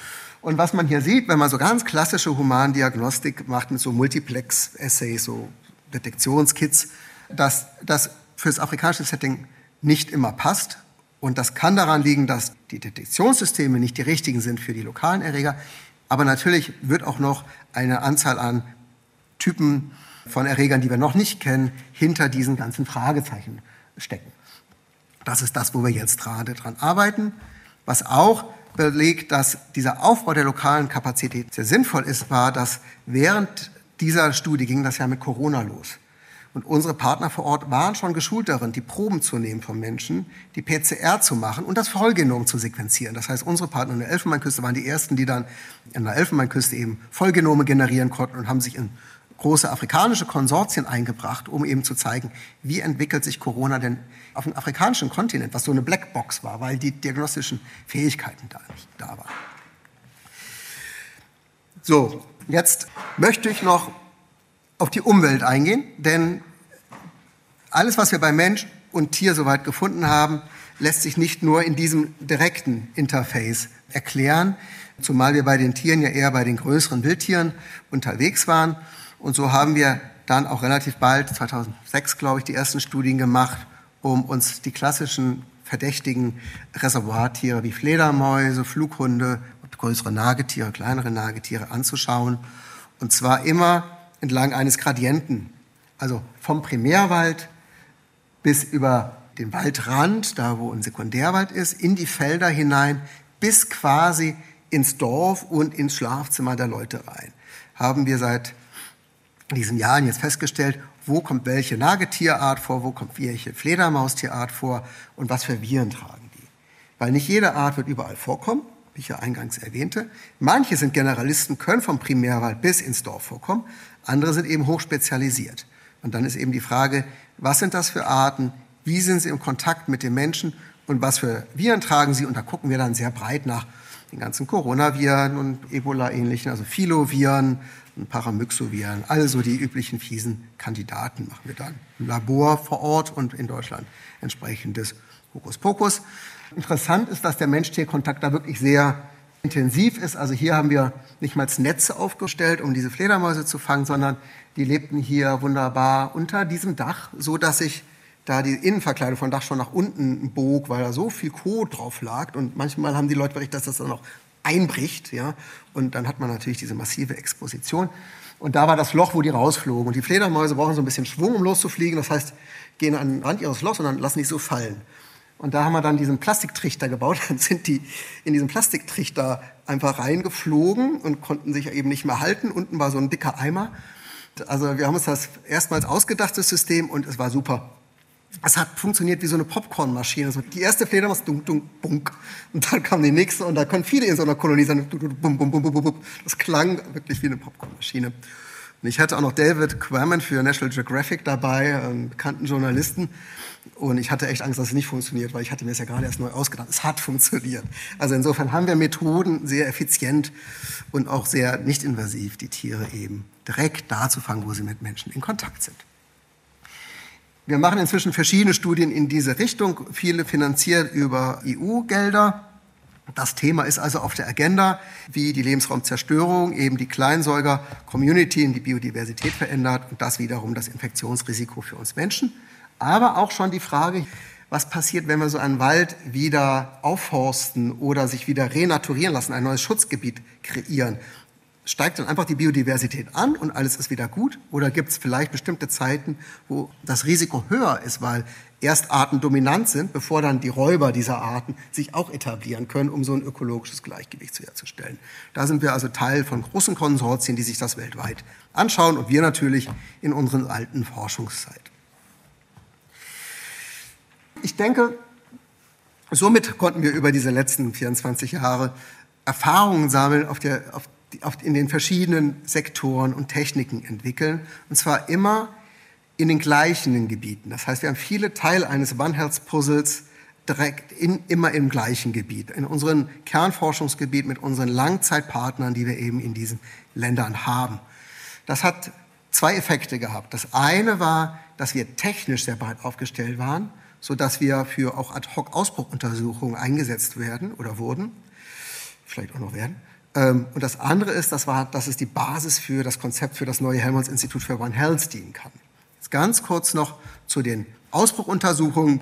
Und was man hier sieht, wenn man so ganz klassische Humandiagnostik macht mit so Multiplex-Assays, so Detektionskits, dass das für das afrikanische Setting nicht immer passt. Und das kann daran liegen, dass die Detektionssysteme nicht die richtigen sind für die lokalen Erreger. Aber natürlich wird auch noch eine Anzahl an Typen von Erregern, die wir noch nicht kennen, hinter diesen ganzen Fragezeichen stecken. Das ist das, wo wir jetzt gerade dran arbeiten. Was auch belegt, dass dieser Aufbau der lokalen Kapazität sehr sinnvoll ist, war, dass während dieser Studie ging das ja mit Corona los. Und unsere Partner vor Ort waren schon geschult darin, die Proben zu nehmen von Menschen, die PCR zu machen und das Vollgenom zu sequenzieren. Das heißt, unsere Partner in der Elfenbeinküste waren die ersten, die dann in der Elfenbeinküste eben Vollgenome generieren konnten und haben sich in große afrikanische Konsortien eingebracht, um eben zu zeigen, wie entwickelt sich Corona denn auf dem afrikanischen Kontinent, was so eine Blackbox war, weil die diagnostischen Fähigkeiten da nicht da waren. So, jetzt möchte ich noch auf die Umwelt eingehen, denn alles, was wir bei Mensch und Tier soweit gefunden haben, lässt sich nicht nur in diesem direkten Interface erklären, zumal wir bei den Tieren ja eher bei den größeren Wildtieren unterwegs waren. Und so haben wir dann auch relativ bald, 2006 glaube ich, die ersten Studien gemacht, um uns die klassischen verdächtigen Reservoirtiere wie Fledermäuse, Flughunde, größere Nagetiere, kleinere Nagetiere anzuschauen. Und zwar immer entlang eines Gradienten, also vom Primärwald bis über den Waldrand, da wo ein Sekundärwald ist, in die Felder hinein, bis quasi ins Dorf und ins Schlafzimmer der Leute rein. Haben wir seit diesen Jahren jetzt festgestellt, wo kommt welche Nagetierart vor, wo kommt welche Fledermaustierart vor und was für Viren tragen die. Weil nicht jede Art wird überall vorkommen, wie ich ja eingangs erwähnte. Manche sind Generalisten, können vom Primärwald bis ins Dorf vorkommen, andere sind eben hochspezialisiert. Und dann ist eben die Frage, was sind das für Arten, wie sind sie im Kontakt mit den Menschen und was für Viren tragen sie? Und da gucken wir dann sehr breit nach den ganzen Coronaviren und Ebola-ähnlichen, also Filoviren und Paramyxoviren, also die üblichen fiesen Kandidaten machen wir dann im Labor vor Ort und in Deutschland entsprechendes Hokuspokus. Interessant ist, dass der Mensch-Tier-Kontakt da wirklich sehr intensiv ist. Also hier haben wir nicht mal Netze aufgestellt, um diese Fledermäuse zu fangen, sondern die lebten hier wunderbar unter diesem Dach, so dass sich da die Innenverkleidung vom Dach schon nach unten bog, weil da so viel Kot drauf lag. Und manchmal haben die Leute berichtet, dass das dann auch einbricht. Ja? Und dann hat man natürlich diese massive Exposition. Und da war das Loch, wo die rausflogen. Und die Fledermäuse brauchen so ein bisschen Schwung, um loszufliegen. Das heißt, gehen an den Rand ihres Lochs und dann lassen die so fallen. Und da haben wir dann diesen Plastiktrichter gebaut. Dann sind die in diesen Plastiktrichter einfach reingeflogen und konnten sich eben nicht mehr halten. Unten war so ein dicker Eimer. Also wir haben uns das erstmals ausgedacht, das System, und es war super. Es hat funktioniert wie so eine Popcornmaschine. Also die erste Fledermaus, dunk, dunk, bunk. Und dann kam die nächste und da konnten viele in so einer Kolonie sein. Bum, bum, bum, bum, bum. Das klang wirklich wie eine Popcornmaschine. Und ich hatte auch noch David Quammen für National Geographic dabei, einen bekannten Journalisten. Und ich hatte echt Angst, dass es nicht funktioniert, weil ich hatte mir das ja gerade erst neu ausgedacht. Es hat funktioniert. Also insofern haben wir Methoden, sehr effizient und auch sehr nicht invasiv, die Tiere eben direkt da zu fangen, wo sie mit Menschen in Kontakt sind. Wir machen inzwischen verschiedene Studien in diese Richtung, viele finanziert über EU-Gelder. Das Thema ist also auf der Agenda, wie die Lebensraumzerstörung eben die Kleinsäuger-Community in die Biodiversität verändert und das wiederum das Infektionsrisiko für uns Menschen. Aber auch schon die Frage, was passiert, wenn wir so einen Wald wieder aufforsten oder sich wieder renaturieren lassen, ein neues Schutzgebiet kreieren. Steigt dann einfach die Biodiversität an und alles ist wieder gut? Oder gibt es vielleicht bestimmte Zeiten, wo das Risiko höher ist, weil erst Arten dominant sind, bevor dann die Räuber dieser Arten sich auch etablieren können, um so ein ökologisches Gleichgewicht herzustellen? Da sind wir also Teil von großen Konsortien, die sich das weltweit anschauen und wir natürlich in unserer alten Forschungszeit. Ich denke, somit konnten wir über diese letzten 24 Jahre Erfahrungen sammeln in den verschiedenen Sektoren und Techniken entwickeln, und zwar immer in den gleichen Gebieten. Das heißt, wir haben viele Teile eines One Health Puzzles direkt immer im gleichen Gebiet, in unserem Kernforschungsgebiet mit unseren Langzeitpartnern, die wir eben in diesen Ländern haben. Das hat zwei Effekte gehabt. Das eine war, dass wir technisch sehr breit aufgestellt waren, sodass wir für auch Ad-hoc-Ausbruchuntersuchungen eingesetzt werden oder wurden, vielleicht auch noch werden. Und das andere ist, dass es die Basis für das Konzept für das neue Helmholtz-Institut für One Health dienen kann. Jetzt ganz kurz noch zu den Ausbruchuntersuchungen.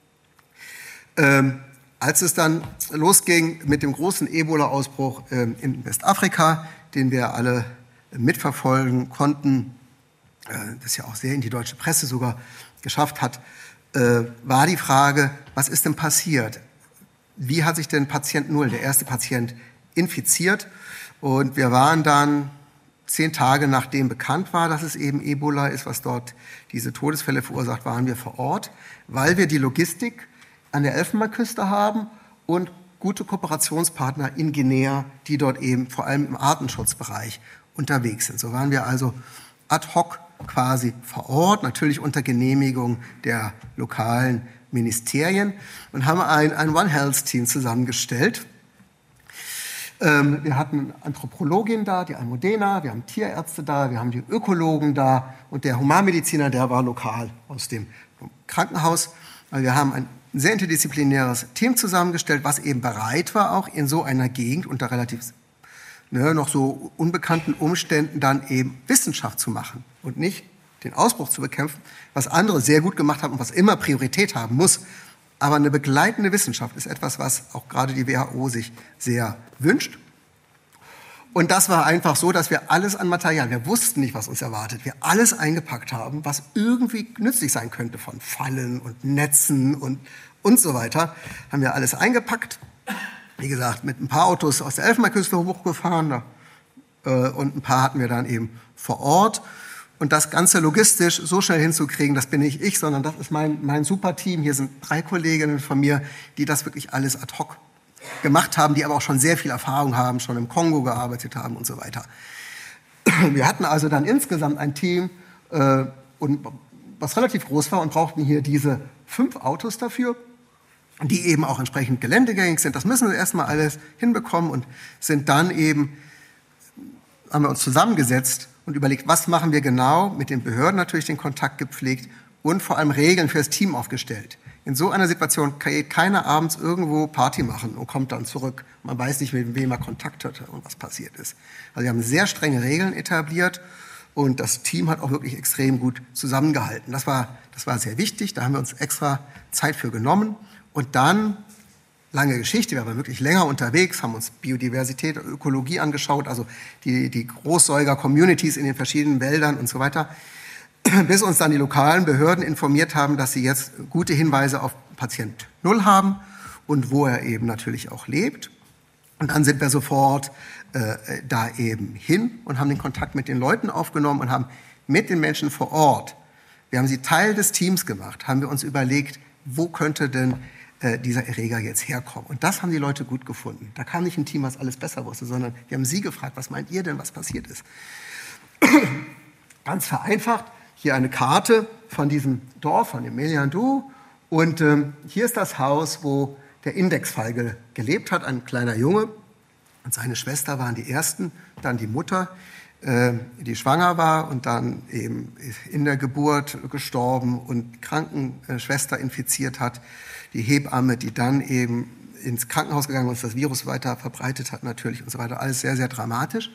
Als es dann losging mit dem großen Ebola-Ausbruch in Westafrika, den wir alle mitverfolgen konnten, das ja auch sehr in die deutsche Presse sogar geschafft hat, war die Frage, was ist denn passiert? Wie hat sich denn Patient 0, der erste Patient, infiziert? Und wir waren dann 10 Tage, nachdem bekannt war, dass es eben Ebola ist, was dort diese Todesfälle verursacht, waren wir vor Ort, weil wir die Logistik an der Elfenbeinküste haben und gute Kooperationspartner in Guinea, die dort eben vor allem im Artenschutzbereich unterwegs sind. So waren wir also ad hoc quasi vor Ort, natürlich unter Genehmigung der lokalen Ministerien, und haben ein One Health Team zusammengestellt. Wir hatten Anthropologin da, die Almudena, wir haben Tierärzte da, wir haben die Ökologen da und der Humanmediziner, der war lokal aus dem Krankenhaus. Wir haben ein sehr interdisziplinäres Team zusammengestellt, was eben bereit war, auch in so einer Gegend unter relativ noch so unbekannten Umständen dann eben Wissenschaft zu machen und nicht den Ausbruch zu bekämpfen, was andere sehr gut gemacht haben und was immer Priorität haben muss. Aber eine begleitende Wissenschaft ist etwas, was auch gerade die WHO sich sehr wünscht. Und das war einfach so, dass wir alles an Material, wir wussten nicht, was uns erwartet, wir alles eingepackt haben, was irgendwie nützlich sein könnte, von Fallen und Netzen und so weiter, haben wir alles eingepackt. Wie gesagt, mit ein paar Autos aus der Elfenbeinküste hochgefahren und ein paar hatten wir dann eben vor Ort. Und das Ganze logistisch so schnell hinzukriegen, das bin nicht ich, sondern das ist mein super Team. Hier sind 3 Kolleginnen von mir, die das wirklich alles ad hoc gemacht haben, die aber auch schon sehr viel Erfahrung haben, schon im Kongo gearbeitet haben und so weiter. Wir hatten also dann insgesamt ein Team, was relativ groß war und brauchten hier diese 5 Autos dafür, die eben auch entsprechend geländegängig sind. Das müssen wir erstmal alles hinbekommen und sind dann eben, haben wir uns zusammengesetzt und überlegt, was machen wir genau, mit den Behörden natürlich den Kontakt gepflegt und vor allem Regeln für das Team aufgestellt. In so einer Situation kann keiner abends irgendwo Party machen und kommt dann zurück. Man weiß nicht, mit wem er Kontakt hatte und was passiert ist. Also wir haben sehr strenge Regeln etabliert und das Team hat auch wirklich extrem gut zusammengehalten. Das war sehr wichtig, da haben wir uns extra Zeit für genommen. Und dann, lange Geschichte, wir waren wirklich länger unterwegs, haben uns Biodiversität, Ökologie angeschaut, also die Großsäuger-Communities in den verschiedenen Wäldern und so weiter, bis uns dann die lokalen Behörden informiert haben, dass sie jetzt gute Hinweise auf Patient 0 haben und wo er eben natürlich auch lebt. Und dann sind wir sofort da eben hin und haben den Kontakt mit den Leuten aufgenommen und haben mit den Menschen vor Ort, wir haben sie Teil des Teams gemacht, haben wir uns überlegt, wo könnte denn dieser Erreger jetzt herkommen. Und das haben die Leute gut gefunden. Da kam nicht ein Team, was alles besser wusste, sondern wir haben sie gefragt, was meint ihr denn, was passiert ist? Ganz vereinfacht, hier eine Karte von diesem Dorf, von dem Meliandou. Und hier ist das Haus, wo der Indexfall gelebt hat, ein kleiner Junge. Und seine Schwester waren die Ersten, dann die Mutter, die schwanger war und dann eben in der Geburt gestorben und Krankenschwester infiziert hat. Die Hebamme, die dann eben ins Krankenhaus gegangen ist, das Virus weiter verbreitet hat natürlich und so weiter. Alles sehr, sehr dramatisch.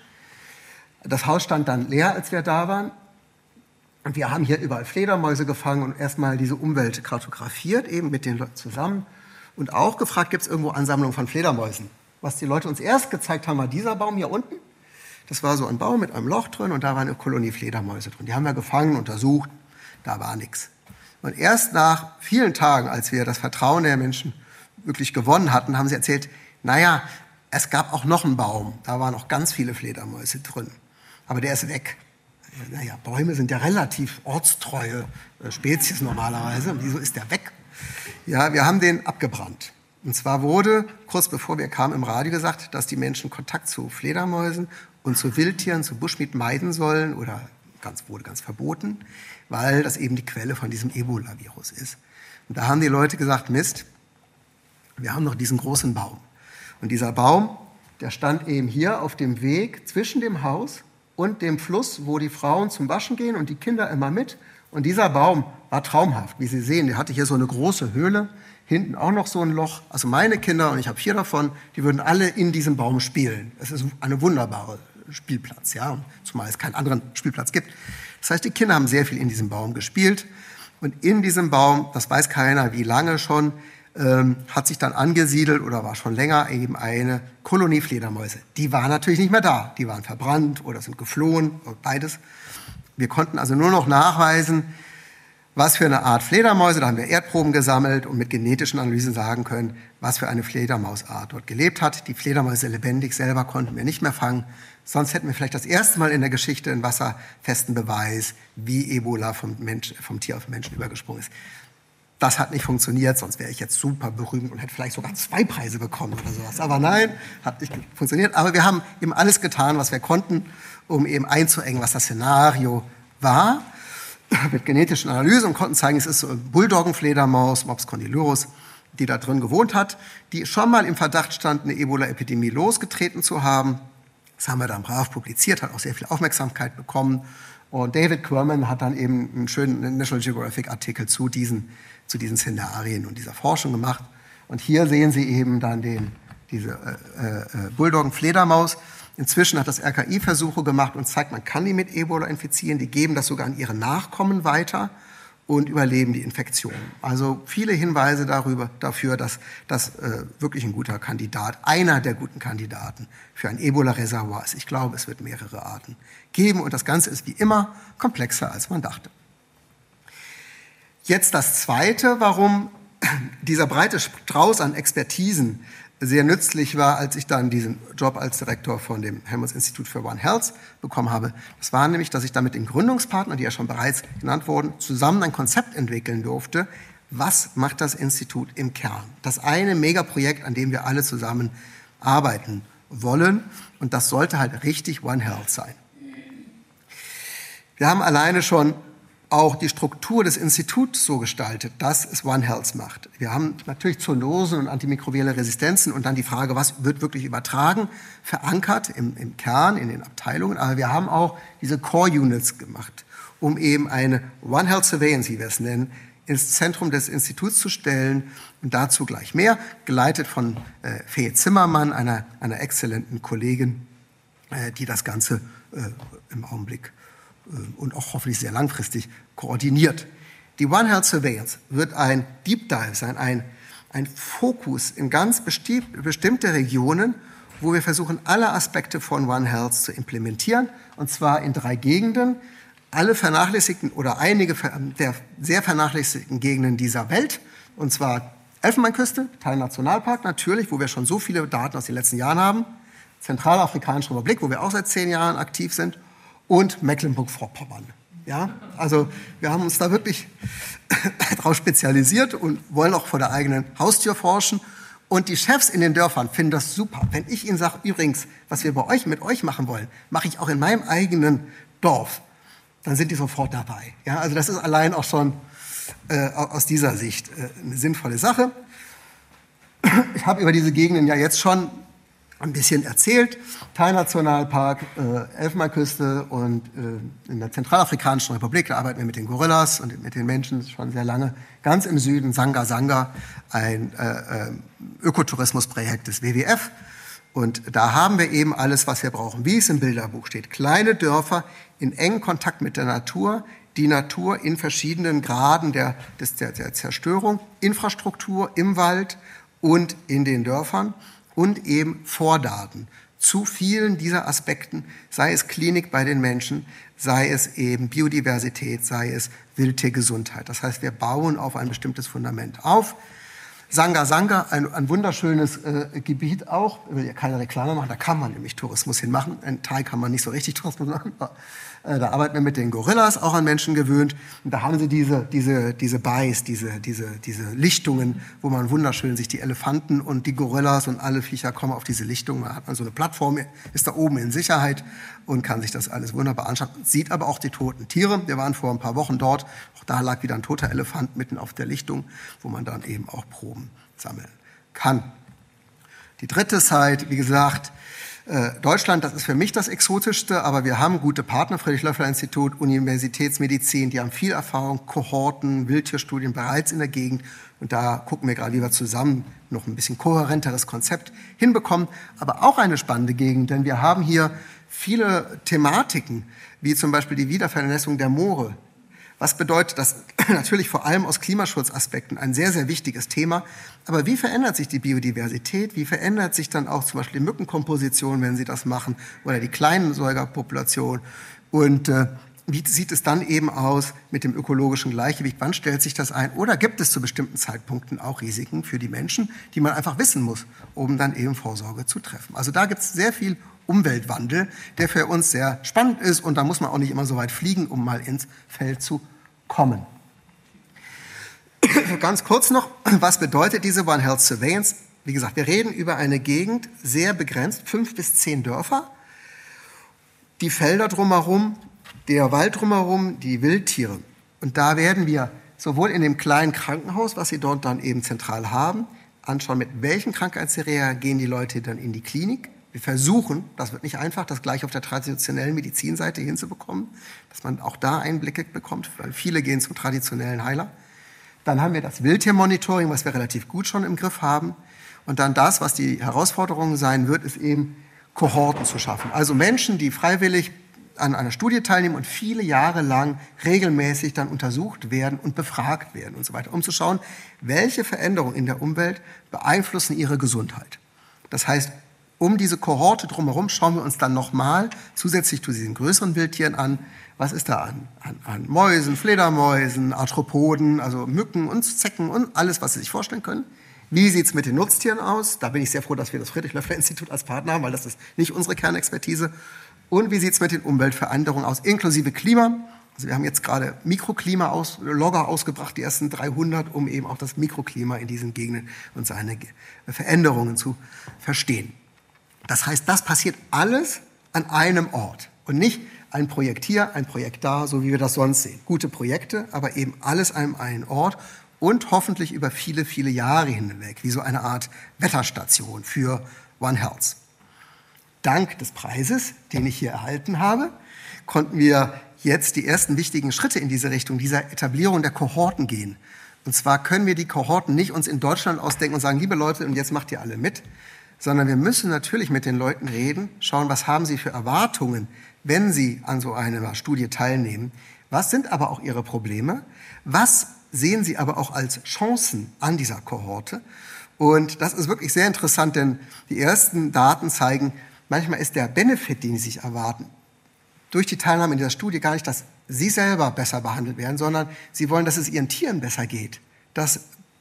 Das Haus stand dann leer, als wir da waren. Und wir haben hier überall Fledermäuse gefangen und erstmal diese Umwelt kartografiert, eben mit den Leuten zusammen. Und auch gefragt, gibt es irgendwo Ansammlungen von Fledermäusen? Was die Leute uns erst gezeigt haben, war dieser Baum hier unten. Das war so ein Baum mit einem Loch drin und da war eine Kolonie Fledermäuse drin. Die haben wir gefangen, untersucht, da war nichts. Und erst nach vielen Tagen, als wir das Vertrauen der Menschen wirklich gewonnen hatten, haben sie erzählt, naja, es gab auch noch einen Baum, da waren noch ganz viele Fledermäuse drin, aber der ist weg. Naja, Bäume sind ja relativ ortstreue Spezies normalerweise, wieso ist der weg? Ja, wir haben den abgebrannt. Und zwar wurde, kurz bevor wir kamen, im Radio gesagt, dass die Menschen Kontakt zu Fledermäusen und zu Wildtieren, zu Buschmied meiden sollen oder wurde ganz verboten, weil das eben die Quelle von diesem Ebola-Virus ist. Und da haben die Leute gesagt, Mist, wir haben noch diesen großen Baum. Und dieser Baum, der stand eben hier auf dem Weg zwischen dem Haus und dem Fluss, wo die Frauen zum Waschen gehen und die Kinder immer mit. Und dieser Baum war traumhaft, wie Sie sehen. Der hatte hier so eine große Höhle, hinten auch noch so ein Loch. Also meine Kinder, und ich habe 4 davon, die würden alle in diesem Baum spielen. Es ist eine wunderbare Spielplatz, ja, zumal es keinen anderen Spielplatz gibt. Das heißt, die Kinder haben sehr viel in diesem Baum gespielt. Und in diesem Baum, das weiß keiner wie lange schon, hat sich dann angesiedelt oder war schon länger eben eine Kolonie Fledermäuse. Die war natürlich nicht mehr da. Die waren verbrannt oder sind geflohen, beides. Wir konnten also nur noch nachweisen, was für eine Art Fledermäuse, da haben wir Erdproben gesammelt und mit genetischen Analysen sagen können, was für eine Fledermausart dort gelebt hat. Die Fledermäuse lebendig selber konnten wir nicht mehr fangen. Sonst hätten wir vielleicht das erste Mal in der Geschichte einen wasserfesten Beweis, wie Ebola vom Tier auf den Menschen übergesprungen ist. Das hat nicht funktioniert, sonst wäre ich jetzt super berühmt und hätte vielleicht sogar 2 Preise bekommen oder sowas. Aber nein, hat nicht funktioniert. Aber wir haben eben alles getan, was wir konnten, um eben einzuengen, was das Szenario war, mit genetischen Analysen und konnten zeigen, es ist so eine Bulldoggenfledermaus, Mops condylurus, die da drin gewohnt hat, die schon mal im Verdacht stand, eine Ebola-Epidemie losgetreten zu haben. Das haben wir dann brav publiziert, hat auch sehr viel Aufmerksamkeit bekommen. Und David Quirman hat dann eben einen schönen National Geographic-Artikel zu diesen Szenarien und dieser Forschung gemacht. Und hier sehen Sie eben dann diese Bulldoggen-Fledermaus. Inzwischen hat das RKI Versuche gemacht und zeigt, man kann die mit Ebola infizieren. Die geben das sogar an ihre Nachkommen weiter und überleben die Infektion. Also viele Hinweise dafür, dass das wirklich ein guter Kandidat, einer der guten Kandidaten für ein Ebola-Reservoir ist. Ich glaube, es wird mehrere Arten geben und das Ganze ist wie immer komplexer, als man dachte. Jetzt das Zweite, warum dieser breite Strauß an Expertisen sehr nützlich war, als ich dann diesen Job als Direktor von dem Helmholtz-Institut für One Health bekommen habe. Das war nämlich, dass ich da mit den Gründungspartnern, die ja schon bereits genannt wurden, zusammen ein Konzept entwickeln durfte. Was macht das Institut im Kern? Das eine Megaprojekt, an dem wir alle zusammen arbeiten wollen. Und das sollte halt richtig One Health sein. Wir haben alleine schon auch die Struktur des Instituts so gestaltet, dass es One Health macht. Wir haben natürlich Zoonosen und antimikrobielle Resistenzen und dann die Frage, was wird wirklich übertragen, verankert im Kern, in den Abteilungen. Aber wir haben auch diese Core Units gemacht, um eben eine One Health Surveillance, wie wir es nennen, ins Zentrum des Instituts zu stellen. Und dazu gleich mehr, geleitet von Fee Zimmermann, einer exzellenten Kollegin, die das Ganze im Augenblick und auch hoffentlich sehr langfristig koordiniert. Die One Health Surveillance wird ein Deep Dive sein, ein Fokus in ganz bestimmte Regionen, wo wir versuchen, alle Aspekte von One Health zu implementieren, und zwar in 3 Gegenden. Alle vernachlässigten oder einige der sehr vernachlässigten Gegenden dieser Welt, Und zwar Elfenbeinküste, Teilnationalpark natürlich, wo wir schon so viele Daten aus den letzten Jahren haben. Zentralafrikanische Republik, wo wir auch seit 10 Jahren aktiv sind. Und Mecklenburg-Vorpommern. Ja, also wir haben uns da wirklich drauf spezialisiert und wollen auch vor der eigenen Haustür forschen. Und die Chefs in den Dörfern finden das super. Wenn ich ihnen sage, übrigens, was wir mit euch machen wollen, mache ich auch in meinem eigenen Dorf, dann sind die sofort dabei. Ja, also das ist allein auch schon aus dieser Sicht eine sinnvolle Sache. Ich habe über diese Gegenden ja jetzt schon ein bisschen erzählt. Teilnationalpark, Elfenbeinküste und in der Zentralafrikanischen Republik, da arbeiten wir mit den Gorillas und mit den Menschen schon sehr lange. Ganz im Süden, Sanga Sanga, ein Ökotourismusprojekt des WWF. Und da haben wir eben alles, was wir brauchen, wie es im Bilderbuch steht. Kleine Dörfer in engem Kontakt mit der Natur, die Natur in verschiedenen Graden der Zerstörung, Infrastruktur im Wald und in den Dörfern. Und eben Vordaten zu vielen dieser Aspekten, sei es Klinik bei den Menschen, sei es eben Biodiversität, sei es Wildtiergesundheit. Das heißt, wir bauen auf ein bestimmtes Fundament auf. Sanga Sanga, ein wunderschönes Gebiet auch, ich will ja keine Reklame machen, da kann man nämlich Tourismus hinmachen. In Thai kann man nicht so richtig Tourismus machen. Da arbeiten wir mit den Gorillas, auch an Menschen gewöhnt. Und da haben sie diese Bais, diese Lichtungen, wo man wunderschön sich die Elefanten und die Gorillas und alle Viecher kommen auf diese Lichtung. Da hat man so eine Plattform, ist da oben in Sicherheit und kann sich das alles wunderbar anschauen. Sieht aber auch die toten Tiere. Wir waren vor ein paar Wochen dort. Auch da lag wieder ein toter Elefant mitten auf der Lichtung, wo man dann eben auch Proben sammeln kann. Die dritte Seite, wie gesagt, Deutschland, das ist für mich das Exotischste, aber wir haben gute Partner, Friedrich-Loeffler-Institut, Universitätsmedizin, die haben viel Erfahrung, Kohorten, Wildtierstudien bereits in der Gegend. Und da gucken wir gerade, wie wir zusammen noch ein bisschen kohärenteres Konzept hinbekommen. Aber auch eine spannende Gegend, denn wir haben hier viele Thematiken, wie zum Beispiel die Wiedervernässung der Moore. Was bedeutet das? Natürlich vor allem aus Klimaschutzaspekten ein sehr, sehr wichtiges Thema. Aber wie verändert sich die Biodiversität? Wie verändert sich dann auch zum Beispiel die Mückenkomposition, wenn sie das machen? Oder die kleinen Säugerpopulation? Und wie sieht es dann eben aus mit dem ökologischen Gleichgewicht? Wann stellt sich das ein? Oder gibt es zu bestimmten Zeitpunkten auch Risiken für die Menschen, die man einfach wissen muss, um dann eben Vorsorge zu treffen? Also da gibt es sehr viel Umweltwandel, der für uns sehr spannend ist. Und da muss man auch nicht immer so weit fliegen, um mal ins Feld zu kommen. Ganz kurz noch, was bedeutet diese One Health Surveillance? Wie gesagt, wir reden über eine Gegend, sehr begrenzt, 5 bis 10 Dörfer. Die Felder drumherum, der Wald drumherum, die Wildtiere. Und da werden wir sowohl in dem kleinen Krankenhaus, was Sie dort dann eben zentral haben, anschauen, mit welchen Krankheitserregern gehen die Leute dann in die Klinik. Wir versuchen, das wird nicht einfach, das gleich auf der traditionellen Medizinseite hinzubekommen, dass man auch da Einblicke bekommt, weil viele gehen zum traditionellen Heiler. Dann haben wir das Wildtiermonitoring, was wir relativ gut schon im Griff haben. Und dann das, was die Herausforderung sein wird, ist eben Kohorten zu schaffen. Also Menschen, die freiwillig an einer Studie teilnehmen und viele Jahre lang regelmäßig dann untersucht werden und befragt werden und so weiter, um zu schauen, welche Veränderungen in der Umwelt beeinflussen ihre Gesundheit. Das heißt, um diese Kohorte drumherum schauen wir uns dann nochmal zusätzlich zu diesen größeren Wildtieren an, was ist da an Mäusen, Fledermäusen, Arthropoden, also Mücken und Zecken und alles, was Sie sich vorstellen können. Wie sieht es mit den Nutztieren aus? Da bin ich sehr froh, dass wir das Friedrich-Loeffler-Institut als Partner haben, weil das ist nicht unsere Kernexpertise. Und wie sieht es mit den Umweltveränderungen aus, inklusive Klima? Also wir haben jetzt gerade Mikroklima-Logger ausgebracht, die ersten 300, um eben auch das Mikroklima in diesen Gegenden und seine Veränderungen zu verstehen. Das heißt, das passiert alles an einem Ort und nicht ein Projekt hier, ein Projekt da, so wie wir das sonst sehen. Gute Projekte, aber eben alles an einem Ort und hoffentlich über viele, viele Jahre hinweg, wie so eine Art Wetterstation für One Health. Dank des Preises, den ich hier erhalten habe, konnten wir jetzt die ersten wichtigen Schritte in diese Richtung, dieser Etablierung der Kohorten gehen. Und zwar können wir die Kohorten nicht uns in Deutschland ausdenken und sagen, liebe Leute, und jetzt macht ihr alle mit, sondern wir müssen natürlich mit den Leuten reden, schauen, was haben sie für Erwartungen, wenn sie an so einer Studie teilnehmen. Was sind aber auch ihre Probleme? Was sehen sie aber auch als Chancen an dieser Kohorte? Und das ist wirklich sehr interessant, denn die ersten Daten zeigen, manchmal ist der Benefit, den sie sich erwarten, durch die Teilnahme in dieser Studie gar nicht, dass sie selber besser behandelt werden, sondern sie wollen, dass es ihren Tieren besser geht. Dass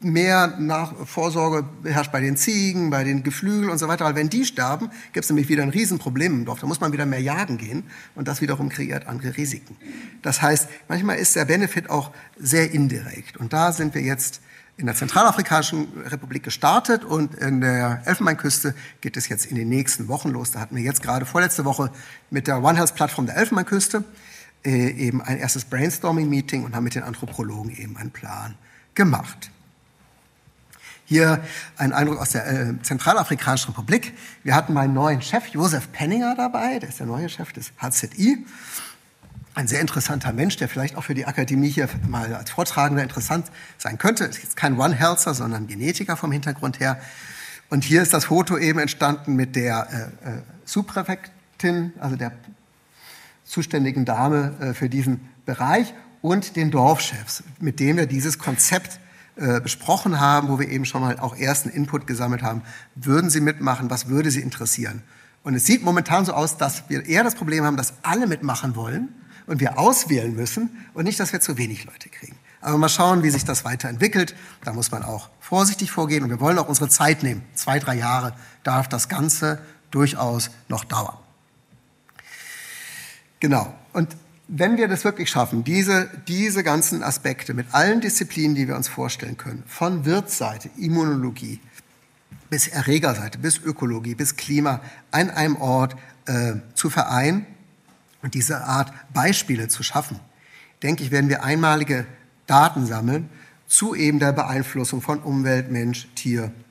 mehr Vorsorge herrscht bei den Ziegen, bei den Geflügeln und so weiter. Weil wenn die sterben, gibt es nämlich wieder ein Riesenproblem im Dorf. Da muss man wieder mehr jagen gehen und das wiederum kreiert andere Risiken. Das heißt, manchmal ist der Benefit auch sehr indirekt. Und da sind wir jetzt in der Zentralafrikanischen Republik gestartet und in der Elfenbeinküste geht es jetzt in den nächsten Wochen los. Da hatten wir jetzt gerade vorletzte Woche mit der One Health-Plattform der Elfenbeinküste eben ein erstes Brainstorming-Meeting und haben mit den Anthropologen eben einen Plan gemacht. Hier ein Eindruck aus der Zentralafrikanischen Republik. Wir hatten meinen neuen Chef, Josef Penninger, dabei. Der ist der neue Chef des HZI. Ein sehr interessanter Mensch, der vielleicht auch für die Akademie hier mal als Vortragender interessant sein könnte. Ist jetzt kein One Healther, sondern Genetiker vom Hintergrund her. Und hier ist das Foto eben entstanden mit der Subpräfektin, also der zuständigen Dame für diesen Bereich und den Dorfchefs, mit denen wir dieses Konzept besprochen haben, wo wir eben schon mal auch ersten Input gesammelt haben. Würden Sie mitmachen? Was würde Sie interessieren? Und es sieht momentan so aus, dass wir eher das Problem haben, dass alle mitmachen wollen und wir auswählen müssen und nicht, dass wir zu wenig Leute kriegen. Aber mal schauen, wie sich das weiterentwickelt. Da muss man auch vorsichtig vorgehen und wir wollen auch unsere Zeit nehmen. 2-3 Jahre darf das Ganze durchaus noch dauern. Genau. Und wenn wir das wirklich schaffen, diese ganzen Aspekte mit allen Disziplinen, die wir uns vorstellen können, von Wirtsseite, Immunologie, bis Erregerseite, bis Ökologie, bis Klima, an einem Ort zu vereinen und diese Art Beispiele zu schaffen, denke ich, werden wir einmalige Daten sammeln zu eben der Beeinflussung von Umwelt, Mensch, Tier und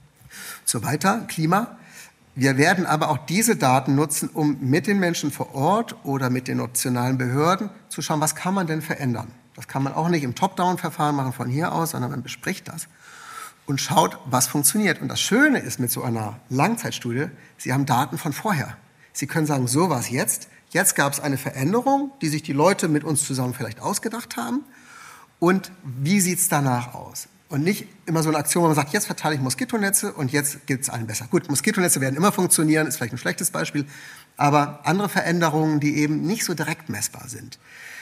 so weiter, Klima. Wir werden aber auch diese Daten nutzen, um mit den Menschen vor Ort oder mit den nationalen Behörden zu schauen, was kann man denn verändern. Das kann man auch nicht im Top-Down-Verfahren machen von hier aus, sondern man bespricht das und schaut, was funktioniert. Und das Schöne ist mit so einer Langzeitstudie, Sie haben Daten von vorher. Sie können sagen, so war es jetzt. Jetzt gab es eine Veränderung, die sich die Leute mit uns zusammen vielleicht ausgedacht haben. Und wie sieht es danach aus? Und nicht immer so eine Aktion, wo man sagt, jetzt verteile ich Moskitonetze und jetzt geht es allen besser. Gut, Moskitonetze werden immer funktionieren, ist vielleicht ein schlechtes Beispiel, aber andere Veränderungen, die eben nicht so direkt messbar sind.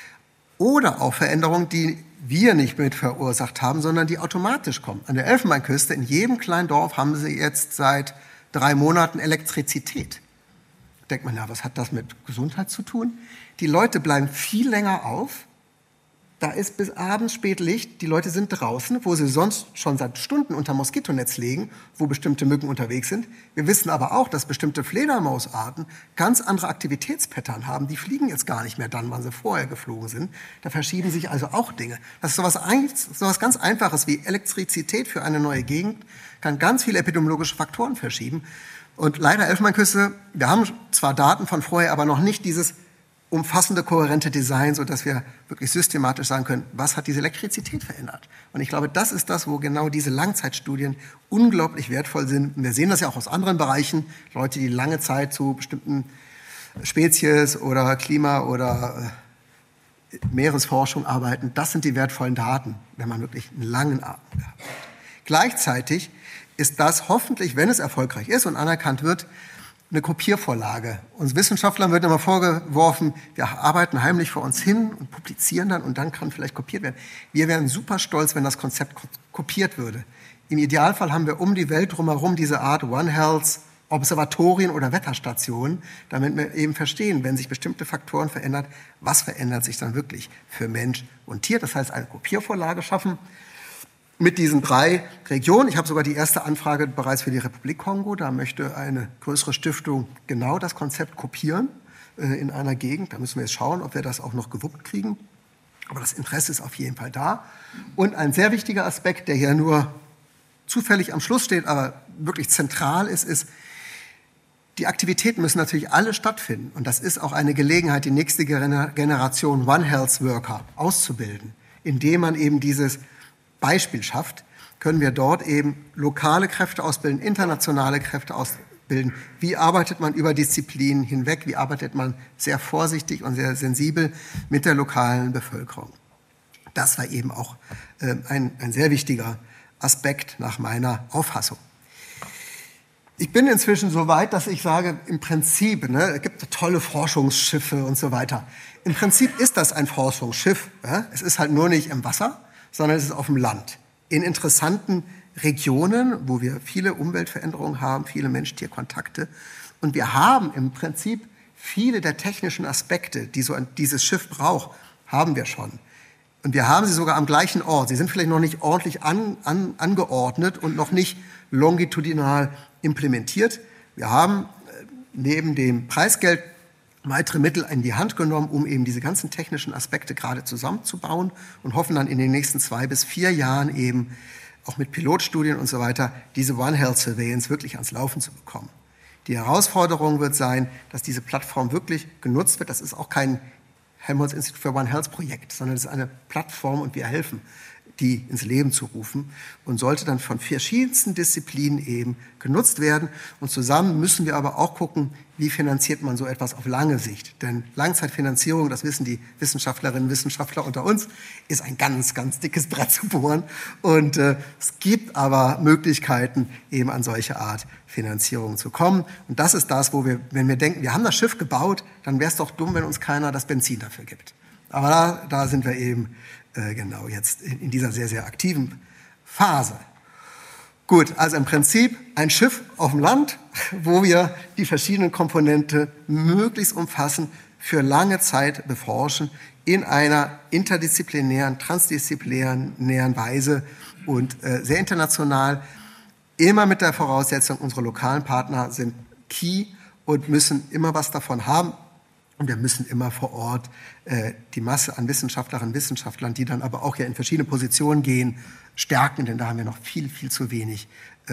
Oder auch Veränderungen, die wir nicht mit verursacht haben, sondern die automatisch kommen. An der Elfenbeinküste, in jedem kleinen Dorf, haben sie jetzt seit 3 Monaten Elektrizität. Da denkt man, ja, was hat das mit Gesundheit zu tun? Die Leute bleiben viel länger auf. Da ist bis abends spät Licht, die Leute sind draußen, wo sie sonst schon seit Stunden unter Moskitonetz legen, wo bestimmte Mücken unterwegs sind. Wir wissen aber auch, dass bestimmte Fledermausarten ganz andere Aktivitätspattern haben. Die fliegen jetzt gar nicht mehr dann, wann sie vorher geflogen sind. Da verschieben sich also auch Dinge. Das ist sowas ganz Einfaches wie Elektrizität für eine neue Gegend, kann ganz viele epidemiologische Faktoren verschieben. Und leider Elfenbeinküste, wir haben zwar Daten von vorher, aber noch nicht dieses umfassende, kohärente Design, sodass wir wirklich systematisch sagen können, was hat diese Elektrizität verändert. Und ich glaube, das ist das, wo genau diese Langzeitstudien unglaublich wertvoll sind. Und wir sehen das ja auch aus anderen Bereichen. Leute, die lange Zeit zu bestimmten Spezies oder Klima oder Meeresforschung arbeiten, das sind die wertvollen Daten, wenn man wirklich einen langen Atem hat. Gleichzeitig ist das hoffentlich, wenn es erfolgreich ist und anerkannt wird, eine Kopiervorlage. Uns Wissenschaftlern wird immer vorgeworfen, wir arbeiten heimlich vor uns hin und publizieren dann und dann kann vielleicht kopiert werden. Wir wären super stolz, wenn das Konzept kopiert würde. Im Idealfall haben wir um die Welt drumherum diese Art One Health Observatorien oder Wetterstationen, damit wir eben verstehen, wenn sich bestimmte Faktoren verändern, was verändert sich dann wirklich für Mensch und Tier. Das heißt, eine Kopiervorlage schaffen mit diesen 3 Regionen. Ich habe sogar die erste Anfrage bereits für die Republik Kongo. Da möchte eine größere Stiftung genau das Konzept kopieren in einer Gegend. Da müssen wir jetzt schauen, ob wir das auch noch gewuppt kriegen. Aber das Interesse ist auf jeden Fall da. Und ein sehr wichtiger Aspekt, der hier nur zufällig am Schluss steht, aber wirklich zentral ist, die Aktivitäten müssen natürlich alle stattfinden. Und das ist auch eine Gelegenheit, die nächste Generation One Health Worker auszubilden, indem man eben dieses Beispiel schafft, können wir dort eben lokale Kräfte ausbilden, internationale Kräfte ausbilden. Wie arbeitet man über Disziplinen hinweg? Wie arbeitet man sehr vorsichtig und sehr sensibel mit der lokalen Bevölkerung? Das war eben auch ein sehr wichtiger Aspekt nach meiner Auffassung. Ich bin inzwischen so weit, dass ich sage, im Prinzip, es gibt tolle Forschungsschiffe und so weiter. Im Prinzip ist das ein Forschungsschiff. Ja? Es ist halt nur nicht im Wasser, sondern es ist auf dem Land. in interessanten Regionen, wo wir viele Umweltveränderungen haben, viele Mensch-Tier-Kontakte. Und wir haben im Prinzip viele der technischen Aspekte, die so dieses Schiff braucht, haben wir schon. Und wir haben sie sogar am gleichen Ort. Sie sind vielleicht noch nicht ordentlich angeordnet und noch nicht longitudinal implementiert. Wir haben neben dem Preisgeld weitere Mittel in die Hand genommen, um eben diese ganzen technischen Aspekte gerade zusammenzubauen und hoffen dann in den nächsten 2 bis 4 Jahren eben auch mit Pilotstudien und so weiter diese One Health Surveillance wirklich ans Laufen zu bekommen. Die Herausforderung wird sein, dass diese Plattform wirklich genutzt wird. Das ist auch kein Helmholtz-Institut für One Health Projekt, sondern es ist eine Plattform und wir helfen, die ins Leben zu rufen und sollte dann von verschiedensten Disziplinen eben genutzt werden. Und zusammen müssen wir aber auch gucken, wie finanziert man so etwas auf lange Sicht. Denn Langzeitfinanzierung, das wissen die Wissenschaftlerinnen und Wissenschaftler unter uns, ist ein ganz, ganz dickes Brett zu bohren. Und es gibt aber Möglichkeiten, eben an solche Art Finanzierung zu kommen. Und das ist das, wo wir, wenn wir denken, wir haben das Schiff gebaut, dann wäre es doch dumm, wenn uns keiner das Benzin dafür gibt. Aber da sind wir eben genau jetzt in dieser sehr, sehr aktiven Phase. Gut, also im Prinzip ein Schiff auf dem Land, wo wir die verschiedenen Komponenten möglichst umfassend für lange Zeit beforschen, in einer interdisziplinären, transdisziplinären Weise und sehr international, immer mit der Voraussetzung, unsere lokalen Partner sind key und müssen immer was davon haben. Und wir müssen immer vor Ort die Masse an Wissenschaftlerinnen und Wissenschaftlern, die dann aber auch ja in verschiedene Positionen gehen, stärken. Denn da haben wir noch viel, viel zu wenig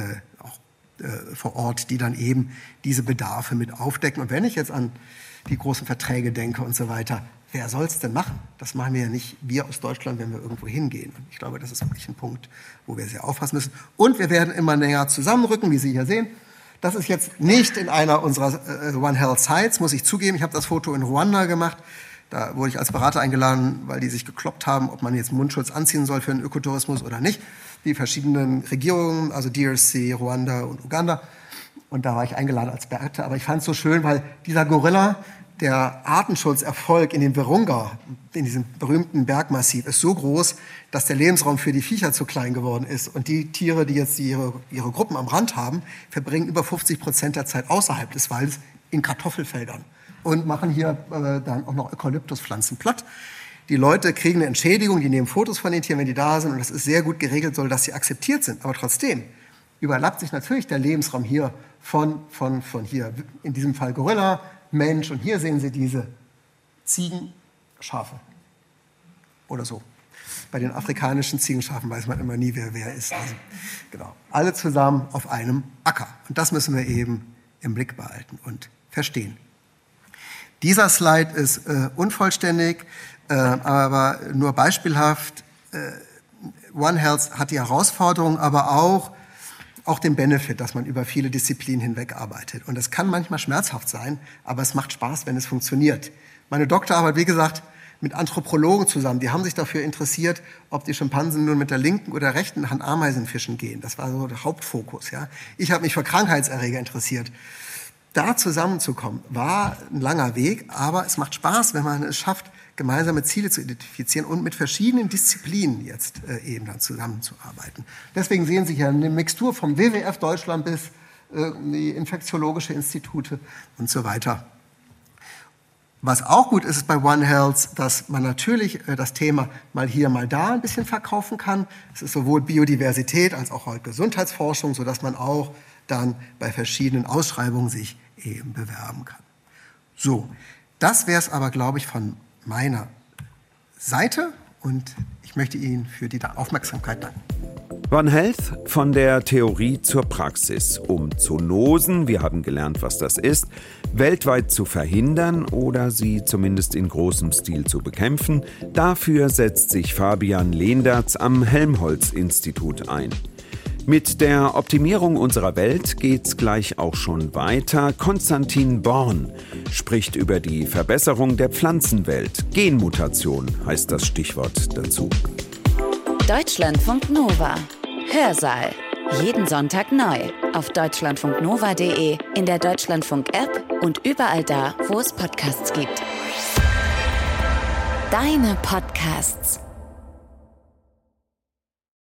vor Ort, die dann eben diese Bedarfe mit aufdecken. Und wenn ich jetzt an die großen Verträge denke und so weiter, wer soll es denn machen? Das machen wir ja nicht wir aus Deutschland, wenn wir irgendwo hingehen. Und ich glaube, das ist wirklich ein Punkt, wo wir sehr aufpassen müssen. Und wir werden immer näher zusammenrücken, wie Sie hier sehen. Das ist jetzt nicht in einer unserer One Health Sites, muss ich zugeben. Ich habe das Foto in Ruanda gemacht. Da wurde ich als Berater eingeladen, weil die sich gekloppt haben, ob man jetzt Mundschutz anziehen soll für einen Ökotourismus oder nicht. Die verschiedenen Regierungen, also DRC, Ruanda und Uganda. Und da war ich eingeladen als Berater. Aber ich fand es so schön, weil dieser Gorilla, der Artenschutzerfolg in den Virunga, in diesem berühmten Bergmassiv, ist so groß, dass der Lebensraum für die Viecher zu klein geworden ist. Und die Tiere, die jetzt ihre Gruppen am Rand haben, verbringen über 50% der Zeit außerhalb des Waldes in Kartoffelfeldern und machen hier dann auch noch Eukalyptuspflanzen platt. Die Leute kriegen eine Entschädigung, die nehmen Fotos von den Tieren, wenn die da sind. Und das ist sehr gut geregelt, soll, dass sie akzeptiert sind. Aber trotzdem überlappt sich natürlich der Lebensraum hier von hier, in diesem Fall Gorilla, Mensch. Und hier sehen Sie diese Ziegen, Schafe oder so. Bei den afrikanischen Ziegenschafen weiß man immer nie, wer ist. Also, genau. Alle zusammen auf einem Acker. Und das müssen wir eben im Blick behalten und verstehen. Dieser Slide ist unvollständig, aber nur beispielhaft. One Health hat die Herausforderung, aber auch den Benefit, dass man über viele Disziplinen hinweg arbeitet. Und es kann manchmal schmerzhaft sein, aber es macht Spaß, wenn es funktioniert. Meine Doktorarbeit, wie gesagt, mit Anthropologen zusammen, die haben sich dafür interessiert, ob die Schimpansen nun mit der linken oder rechten Hand Ameisen fischen gehen. Das war so der Hauptfokus. Ja. Ich habe mich für Krankheitserreger interessiert. Da zusammenzukommen, war ein langer Weg, aber es macht Spaß, wenn man es schafft, gemeinsame Ziele zu identifizieren und mit verschiedenen Disziplinen jetzt eben dann zusammenzuarbeiten. Deswegen sehen Sie hier eine Mixtur vom WWF Deutschland bis die infektiologische Institute und so weiter. Was auch gut ist bei One Health, dass man natürlich das Thema mal hier, mal da ein bisschen verkaufen kann. Es ist sowohl Biodiversität als auch Gesundheitsforschung, sodass man auch dann bei verschiedenen Ausschreibungen sich eben bewerben kann. So, das wäre es aber, glaube ich, von meiner Seite und ich möchte Ihnen für die Aufmerksamkeit danken. One Health von der Theorie zur Praxis, um Zoonosen, wir haben gelernt, was das ist, weltweit zu verhindern oder sie zumindest in großem Stil zu bekämpfen. Dafür setzt sich Fabian Leendertz am Helmholtz-Institut ein. Mit der Optimierung unserer Welt geht's gleich auch schon weiter. Konstantin Born spricht über die Verbesserung der Pflanzenwelt. Genmutation heißt das Stichwort dazu. Deutschlandfunk Nova. Hörsaal. Jeden Sonntag neu. Auf deutschlandfunknova.de, in der Deutschlandfunk-App und überall da, wo es Podcasts gibt. Deine Podcasts.